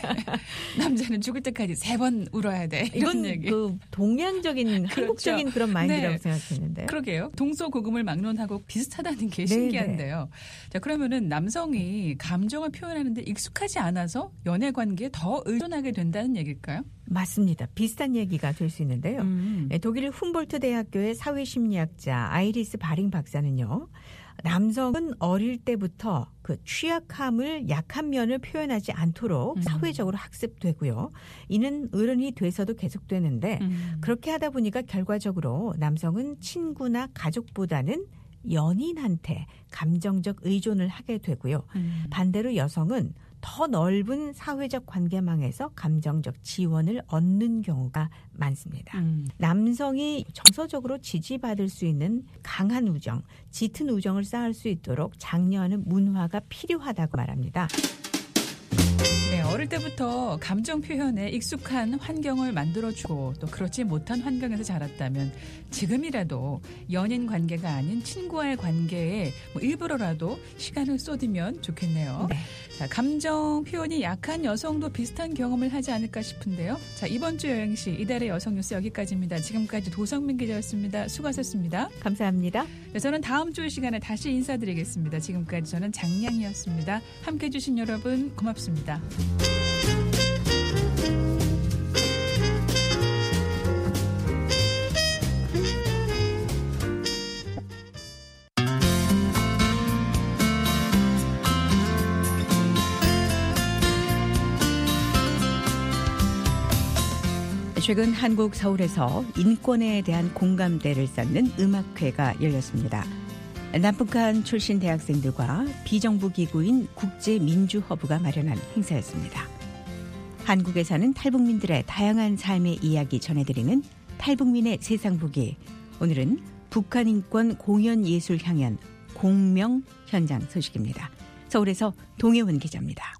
남자는 죽을 때까지 세 번 울어야 돼. 이런 이건 얘기. 그 동양적인 그렇죠. 한국적인 그런 마인드라고 네. 생각했는데요. 그러게요. 동서고금을 막론하고 비슷하다는 게 신기한데요. 자, 그러면은 남성이 감정을 표현하는데 익숙하지 않아서 연애 관계에 더 의존하게 된다는 얘기일까요? 맞습니다. 비슷한 얘기가 될 수 있는데요. 음. 네, 독일 훔볼트 대학교의 사회심리학자 아이리스 바링 박사는요. 남성은 어릴 때부터 그 취약함을 약한 면을 표현하지 않도록 음. 사회적으로 학습되고요. 이는 어른이 돼서도 계속되는데 음. 그렇게 하다 보니까 결과적으로 남성은 친구나 가족보다는 연인한테 감정적 의존을 하게 되고요. 음. 반대로 여성은 더 넓은 사회적 관계망에서 감정적 지원을 얻는 경우가 많습니다. 음. 남성이 정서적으로 지지받을 수 있는 강한 우정, 짙은 우정을 쌓을 수 있도록 장려하는 문화가 필요하다고 말합니다. 네, 어릴 때부터 감정 표현에 익숙한 환경을 만들어주고 또 그렇지 못한 환경에서 자랐다면 지금이라도 연인 관계가 아닌 친구와의 관계에 뭐 일부러라도 시간을 쏟으면 좋겠네요. 네. 자, 감정 표현이 약한 여성도 비슷한 경험을 하지 않을까 싶은데요. 자, 이번 주 여행시 이달의 여성 뉴스 여기까지입니다. 지금까지 도성민 기자였습니다. 수고하셨습니다. 감사합니다. 네, 저는 다음 주 시간에 다시 인사드리겠습니다. 지금까지 저는 장량이었습니다. 함께해 주신 여러분 고맙습니다. 최근 한국 서울에서 인권에 대한 공감대를 쌓는 음악회가 열렸습니다. 남북한 출신 대학생들과 비정부 기구인 국제민주허브가 마련한 행사였습니다. 한국에 사는 탈북민들의 다양한 삶의 이야기 전해드리는 탈북민의 세상보기. 오늘은 북한 인권 공연 예술 향연 공명 현장 소식입니다. 서울에서 동해원 기자입니다.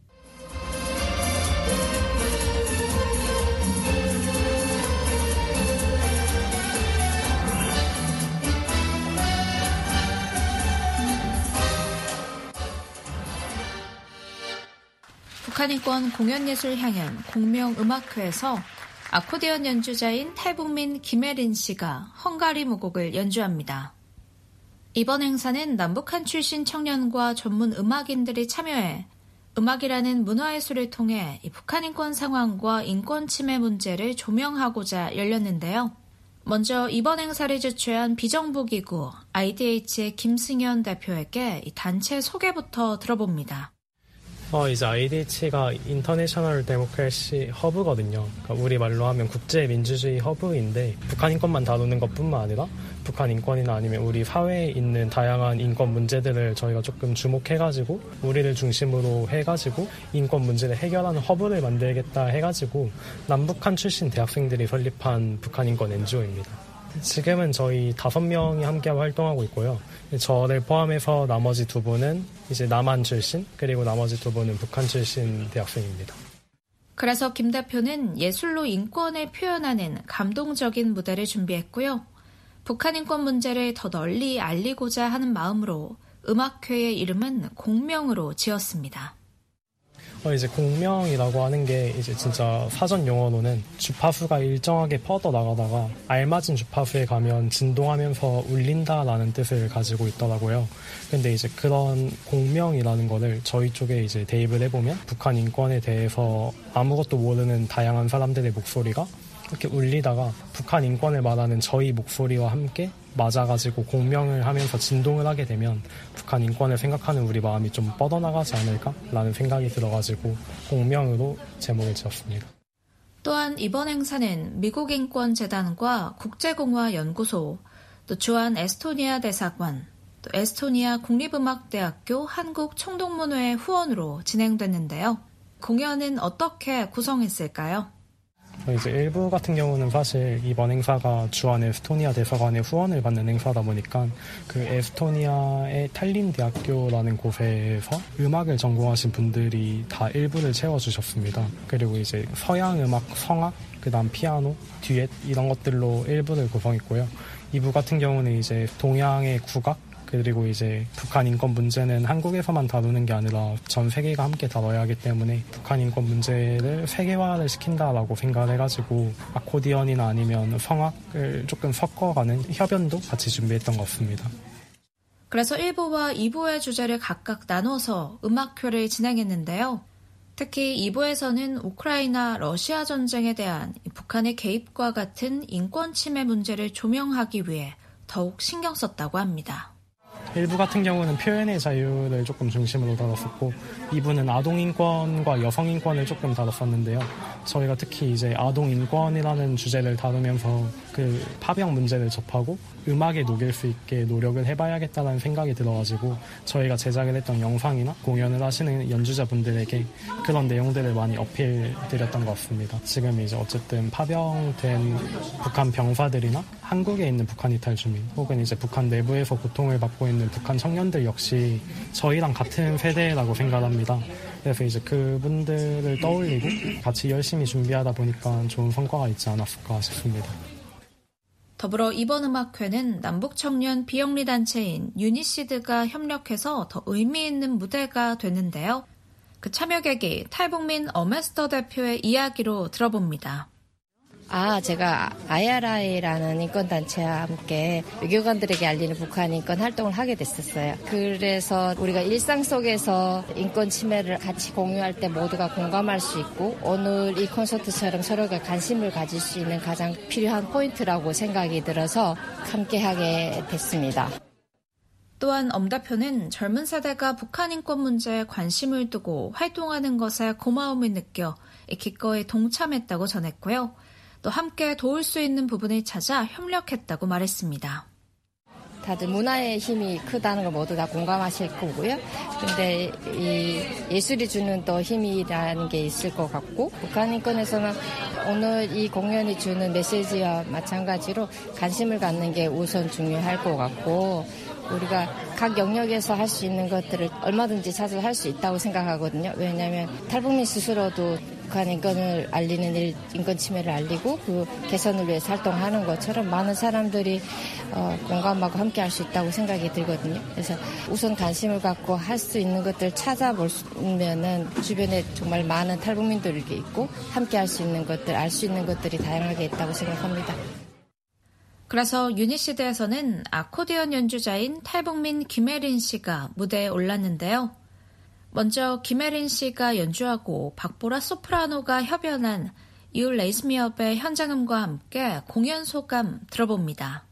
북한인권 공연예술 향연 공명음악회에서 아코디언 연주자인 탈북민 김혜린 씨가 헝가리 무곡을 연주합니다. 이번 행사는 남북한 출신 청년과 전문 음악인들이 참여해 음악이라는 문화예술을 통해 북한 인권 상황과 인권 침해 문제를 조명하고자 열렸는데요. 먼저 이번 행사를 주최한 비정부 기구 아이디에이치의 김승현 대표에게 이 단체 소개부터 들어봅니다. 어, 이제 아이디에이치가 인터내셔널 데모크래시 허브거든요. 그러니까 우리 말로 하면 국제 민주주의 허브인데 북한 인권만 다루는 것뿐만 아니라 북한 인권이나 아니면 우리 사회에 있는 다양한 인권 문제들을 저희가 조금 주목해가지고 우리를 중심으로 해가지고 인권 문제를 해결하는 허브를 만들겠다 해가지고 남북한 출신 대학생들이 설립한 북한 인권 엔지오입니다. 지금은 저희 다섯 명이 함께 활동하고 있고요. 저를 포함해서 나머지 두 분은 이제 남한 출신, 그리고 나머지 두 분은 북한 출신 대학생입니다. 그래서 김 대표는 예술로 인권을 표현하는 감동적인 무대를 준비했고요. 북한 인권 문제를 더 널리 알리고자 하는 마음으로 음악회의 이름은 공명으로 지었습니다. 어, 이제 공명이라고 하는 게 이제 진짜 사전 용어로는 주파수가 일정하게 뻗어 나가다가 알맞은 주파수에 가면 진동하면서 울린다라는 뜻을 가지고 있더라고요. 근데 이제 그런 공명이라는 거를 저희 쪽에 이제 대입을 해보면 북한 인권에 대해서 아무것도 모르는 다양한 사람들의 목소리가 이렇게 울리다가 북한 인권을 말하는 저희 목소리와 함께 맞아가지고 공명을 하면서 진동을 하게 되면 북한 인권을 생각하는 우리 마음이 좀 뻗어나가지 않을까라는 생각이 들어가지고 공명으로 제목을 지었습니다. 또한 이번 행사는 미국인권재단과 국제공화연구소, 또 주한 에스토니아 대사관, 또 에스토니아 국립음악대학교 한국총동문회 후원으로 진행됐는데요. 공연은 어떻게 구성했을까요? 이제 일부 같은 경우는 사실 이번 행사가 주한 에스토니아 대사관의 후원을 받는 행사다 보니까 그 에스토니아의 탈린 대학교라는 곳에서 음악을 전공하신 분들이 다 일부를 채워주셨습니다. 그리고 이제 서양 음악, 성악, 그다음 피아노, 듀엣 이런 것들로 일부를 구성했고요. 이 부 같은 경우는 이제 동양의 국악, 그리고 이제 북한 인권 문제는 한국에서만 다루는 게 아니라 전 세계가 함께 다뤄야 하기 때문에 북한 인권 문제를 세계화를 시킨다라고 생각을 해가지고 아코디언이나 아니면 성악을 조금 섞어가는 협연도 같이 준비했던 것 같습니다. 그래서 일 부와 이 부의 주제를 각각 나눠서 음악회를 진행했는데요. 특히 이 부에서는 우크라이나 러시아 전쟁에 대한 북한의 개입과 같은 인권 침해 문제를 조명하기 위해 더욱 신경 썼다고 합니다. 일부 같은 경우는 표현의 자유를 조금 중심으로 다뤘었고 이 부는 아동인권과 여성인권을 조금 다뤘었는데요. 저희가 특히 이제 아동인권이라는 주제를 다루면서 그 파병 문제를 접하고 음악에 녹일 수 있게 노력을 해봐야겠다는 생각이 들어가지고 저희가 제작을 했던 영상이나 공연을 하시는 연주자분들에게 그런 내용들을 많이 어필드렸던 것 같습니다. 지금 이제 어쨌든 파병된 북한 병사들이나 한국에 있는 북한 이탈 주민 혹은 이제 북한 내부에서 고통을 받고 있는 북한 청년들 역시 저희랑 같은 세대라고 생각합니다. 그래서 이제 그분들을 떠올리고 같이 열심히 준비하다 보니까 좋은 성과가 있지 않았을까 싶습니다. 더불어 이번 음악회는 남북청년 비영리 단체인 유니시드가 협력해서 더 의미 있는 무대가 됐는데요. 그 참여객이 탈북민 어메스터 대표의 이야기로 들어봅니다. 아, 제가 아이알아이라는 인권단체와 함께 외교관들에게 알리는 북한 인권 활동을 하게 됐었어요. 그래서 우리가 일상 속에서 인권 침해를 같이 공유할 때 모두가 공감할 수 있고 오늘 이 콘서트처럼 서로가 관심을 가질 수 있는 가장 필요한 포인트라고 생각이 들어서 함께하게 됐습니다. 또한 엄 대표는 젊은 세대가 북한 인권 문제에 관심을 두고 활동하는 것에 고마움을 느껴 기꺼이 동참했다고 전했고요. 또 함께 도울 수 있는 부분을 찾아 협력했다고 말했습니다. 다들 문화의 힘이 크다는 걸 모두 다 공감하실 거고요. 근데 이 예술이 주는 또 힘이라는 게 있을 것 같고 북한 인권에서는 오늘 이 공연이 주는 메시지와 마찬가지로 관심을 갖는 게 우선 중요할 것 같고 우리가 각 영역에서 할 수 있는 것들을 얼마든지 찾아서 할 수 있다고 생각하거든요. 왜냐하면 탈북민 스스로도 북한 인권을 알리는 일, 인권 침해를 알리고 그 개선을 위해서 활동하는 것처럼 많은 사람들이 어, 공감하고 함께 할 수 있다고 생각이 들거든요. 그래서 우선 관심을 갖고 할 수 있는 것들을 찾아보면은 주변에 정말 많은 탈북민들이 있고 함께 할 수 있는 것들, 알 수 있는 것들이 다양하게 있다고 생각합니다. 그래서 유니시드에서는 아코디언 연주자인 탈북민 김혜린 씨가 무대에 올랐는데요. 먼저 김혜린 씨가 연주하고 박보라 소프라노가 협연한 You Raise Me Up의 현장음과 함께 공연 소감 들어봅니다.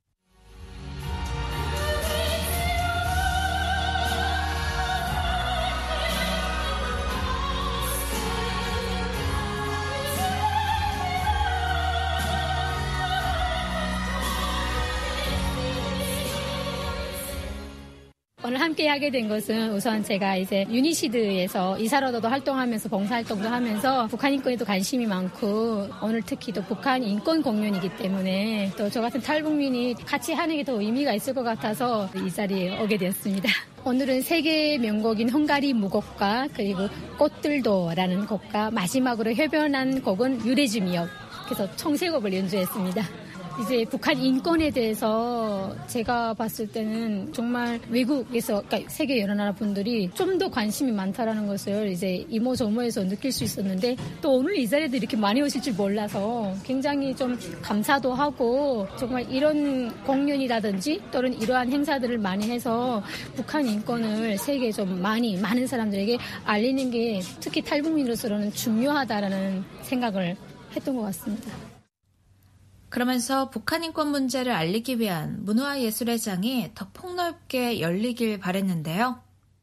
오늘 함께 하게 된 것은 우선 제가 이제 유니시드에서 이사로도 활동하면서 봉사활동도 하면서 북한 인권에도 관심이 많고 오늘 특히 또 북한 인권 공연이기 때문에 또 저 같은 탈북민이 같이 하는 게 더 의미가 있을 것 같아서 이 자리에 오게 되었습니다. 오늘은 세계 명곡인 헝가리 무곡과 그리고 꽃들도라는 곡과 마지막으로 협연한 곡은 유레즈미업. 그래서 총 세 곡을 연주했습니다. 이제 북한 인권에 대해서 제가 봤을 때는 정말 외국에서, 그러니까 세계 여러 나라 분들이 좀 더 관심이 많다라는 것을 이제 이모저모에서 느낄 수 있었는데 또 오늘 이 자리에도 이렇게 많이 오실 줄 몰라서 굉장히 좀 감사도 하고 정말 이런 공연이라든지 또는 이러한 행사들을 많이 해서 북한 인권을 세계에 좀 많이 많은 사람들에게 알리는 게 특히 탈북민으로서는 중요하다라는 생각을 했던 것 같습니다. 그러면서 북한 인권 문제를 알리기 위한 문화예술의 장이 더 폭넓게 열리길 바랬는데요.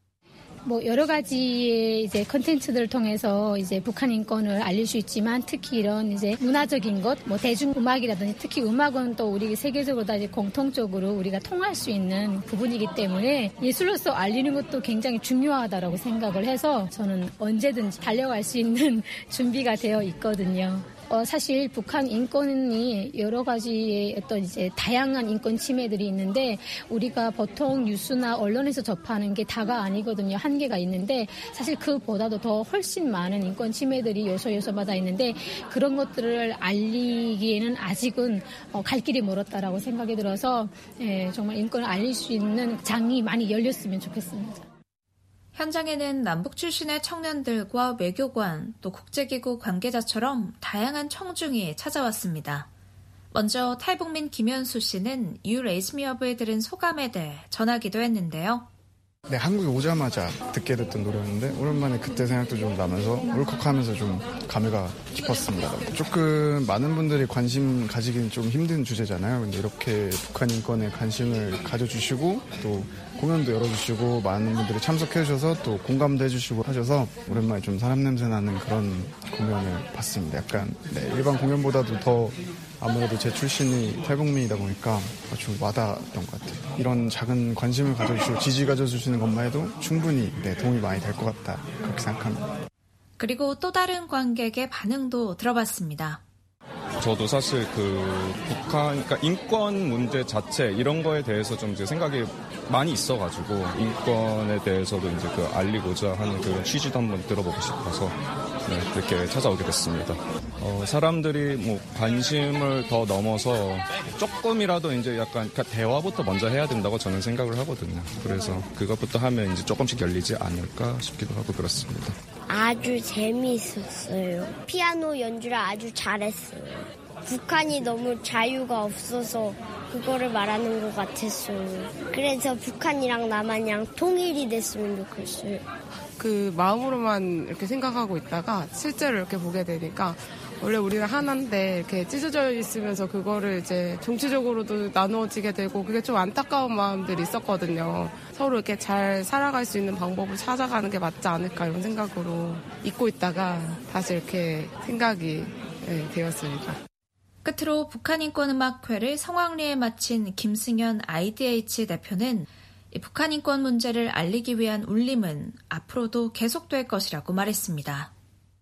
뭐 여러 가지의 이제 컨텐츠들을 통해서 이제 북한 인권을 알릴 수 있지만 특히 이런 이제 문화적인 것, 뭐 대중음악이라든지 특히 음악은 또 우리 세계적으로 다 이제 공통적으로 우리가 통할 수 있는 부분이기 때문에 예술로서 알리는 것도 굉장히 중요하다라고 생각을 해서 저는 언제든지 달려갈 수 있는 준비가 되어 있거든요. 어, 사실 북한 인권이 여러 가지의 어떤 이제 다양한 인권 침해들이 있는데 우리가 보통 뉴스나 언론에서 접하는 게 다가 아니거든요. 한계가 있는데 사실 그보다도 더 훨씬 많은 인권 침해들이 요소 요소마다 있는데 그런 것들을 알리기에는 아직은 어, 갈 길이 멀었다라고 생각이 들어서 예, 정말 인권을 알릴 수 있는 장이 많이 열렸으면 좋겠습니다. 현장에는 남북 출신의 청년들과 외교관, 또 국제기구 관계자처럼 다양한 청중이 찾아왔습니다. 먼저 탈북민 김현수 씨는 You Raise Me Up을 들은 소감에 대해 전하기도 했는데요. 네, 한국에 오자마자 듣게 됐던 노래였는데 오랜만에 그때 생각도 좀 나면서 울컥하면서 좀 감회가 깊었습니다. 조금 많은 분들이 관심 가지기는 좀 힘든 주제잖아요. 근데 이렇게 북한 인권에 관심을 가져주시고 또 공연도 열어주시고 많은 분들이 참석해 주셔서 또 공감도 해주시고 하셔서 오랜만에 좀 사람 냄새 나는 그런 공연을 봤습니다. 약간 네, 일반 공연보다도 더 아무래도 제 출신이 탈북민이다 보니까 좀 와닿았던 것 같아요. 이런 작은 관심을 가져주시고 지지 가져주시는 것만 해도 충분히 네, 도움이 많이 될 것 같다 그렇게 생각합니다. 그리고 또 다른 관객의 반응도 들어봤습니다. 저도 사실 그 북한, 그러니까 인권 문제 자체 이런 거에 대해서 좀 이제 생각이 많이 있어가지고 인권에 대해서도 이제 그 알리고자 하는 그런 취지도 한번 들어보고 싶어서 네, 그렇게 찾아오게 됐습니다. 어, 사람들이 뭐 관심을 더 넘어서 조금이라도 이제 약간 대화부터 먼저 해야 된다고 저는 생각을 하거든요. 그래서 그것부터 하면 이제 조금씩 열리지 않을까 싶기도 하고 그렇습니다. 아주 재미있었어요. 피아노 연주를 아주 잘했어요. 북한이 너무 자유가 없어서 그거를 말하는 것 같았어요. 그래서 북한이랑 남한이랑 통일이 됐으면 좋겠어요. 그 마음으로만 이렇게 생각하고 있다가 실제로 이렇게 보게 되니까 원래 우리는 하나인데 이렇게 찢어져 있으면서 그거를 이제 정치적으로도 나누어지게 되고 그게 좀 안타까운 마음들이 있었거든요. 서로 이렇게 잘 살아갈 수 있는 방법을 찾아가는 게 맞지 않을까 이런 생각으로 잊고 있다가 다시 이렇게 생각이 네, 되었습니다. 끝으로 북한인권음악회를 성황리에 마친 김승현 아이디에이치 대표는 이 북한 인권 문제를 알리기 위한 울림은 앞으로도 계속될 것이라고 말했습니다.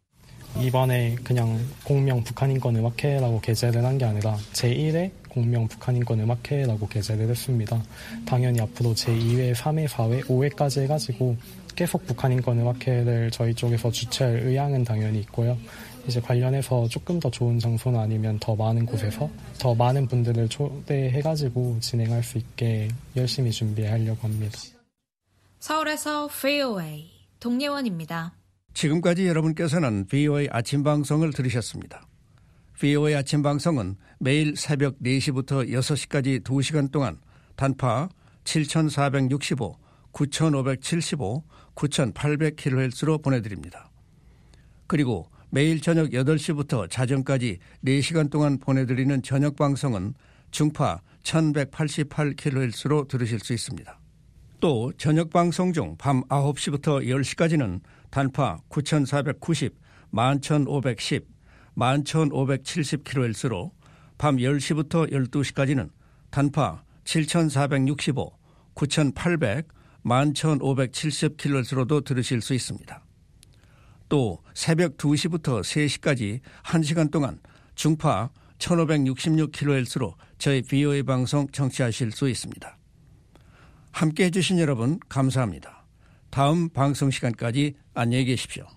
이번에 그냥 공명 북한인권음악회라고 게재를 한 게 아니라 제일 회 공명 북한인권음악회라고 게재를 했습니다. 당연히 앞으로 제이 회, 삼 회, 사 회, 오 회까지 해가지고 계속 북한인권음악회를 저희 쪽에서 주최할 의향은 당연히 있고요. 이제 관련해서 조금 더 좋은 장소나 아니면 더 많은 곳에서 더 많은 분들을 초대해가지고 진행할 수 있게 열심히 준비하려고 합니다. 서울에서 브이오에이 동예원입니다. 지금까지 여러분께서는 브이오에이 아침 방송을 들으셨습니다. 브이오에이 아침 방송은 매일 새벽 네 시부터 여섯 시까지 두 시간 동안 단파 칠천사백육십오, 구천오백칠십오, 구천팔백 킬로헤르츠로 보내드립니다. 그리고 매일 저녁 여덟 시부터 자정까지 네 시간 동안 보내드리는 저녁 방송은 중파 천백팔십팔 킬로헤르츠로 들으실 수 있습니다. 또 저녁 방송 중 밤 아홉 시부터 열 시까지는 단파 구천사백구십, 만천오백십, 만천오백칠십 킬로헤르츠로 밤 열 시부터 열두 시까지는 단파 칠천사백육십오, 구천팔백, 만천오백칠십 킬로헤르츠로도 들으실 수 있습니다. 또 새벽 두 시부터 세 시까지 한 시간 동안 중파 천오백육십육 킬로헤르츠로 저희 비오에이 방송 청취하실 수 있습니다. 함께해 주신 여러분 감사합니다. 다음 방송 시간까지 안녕히 계십시오.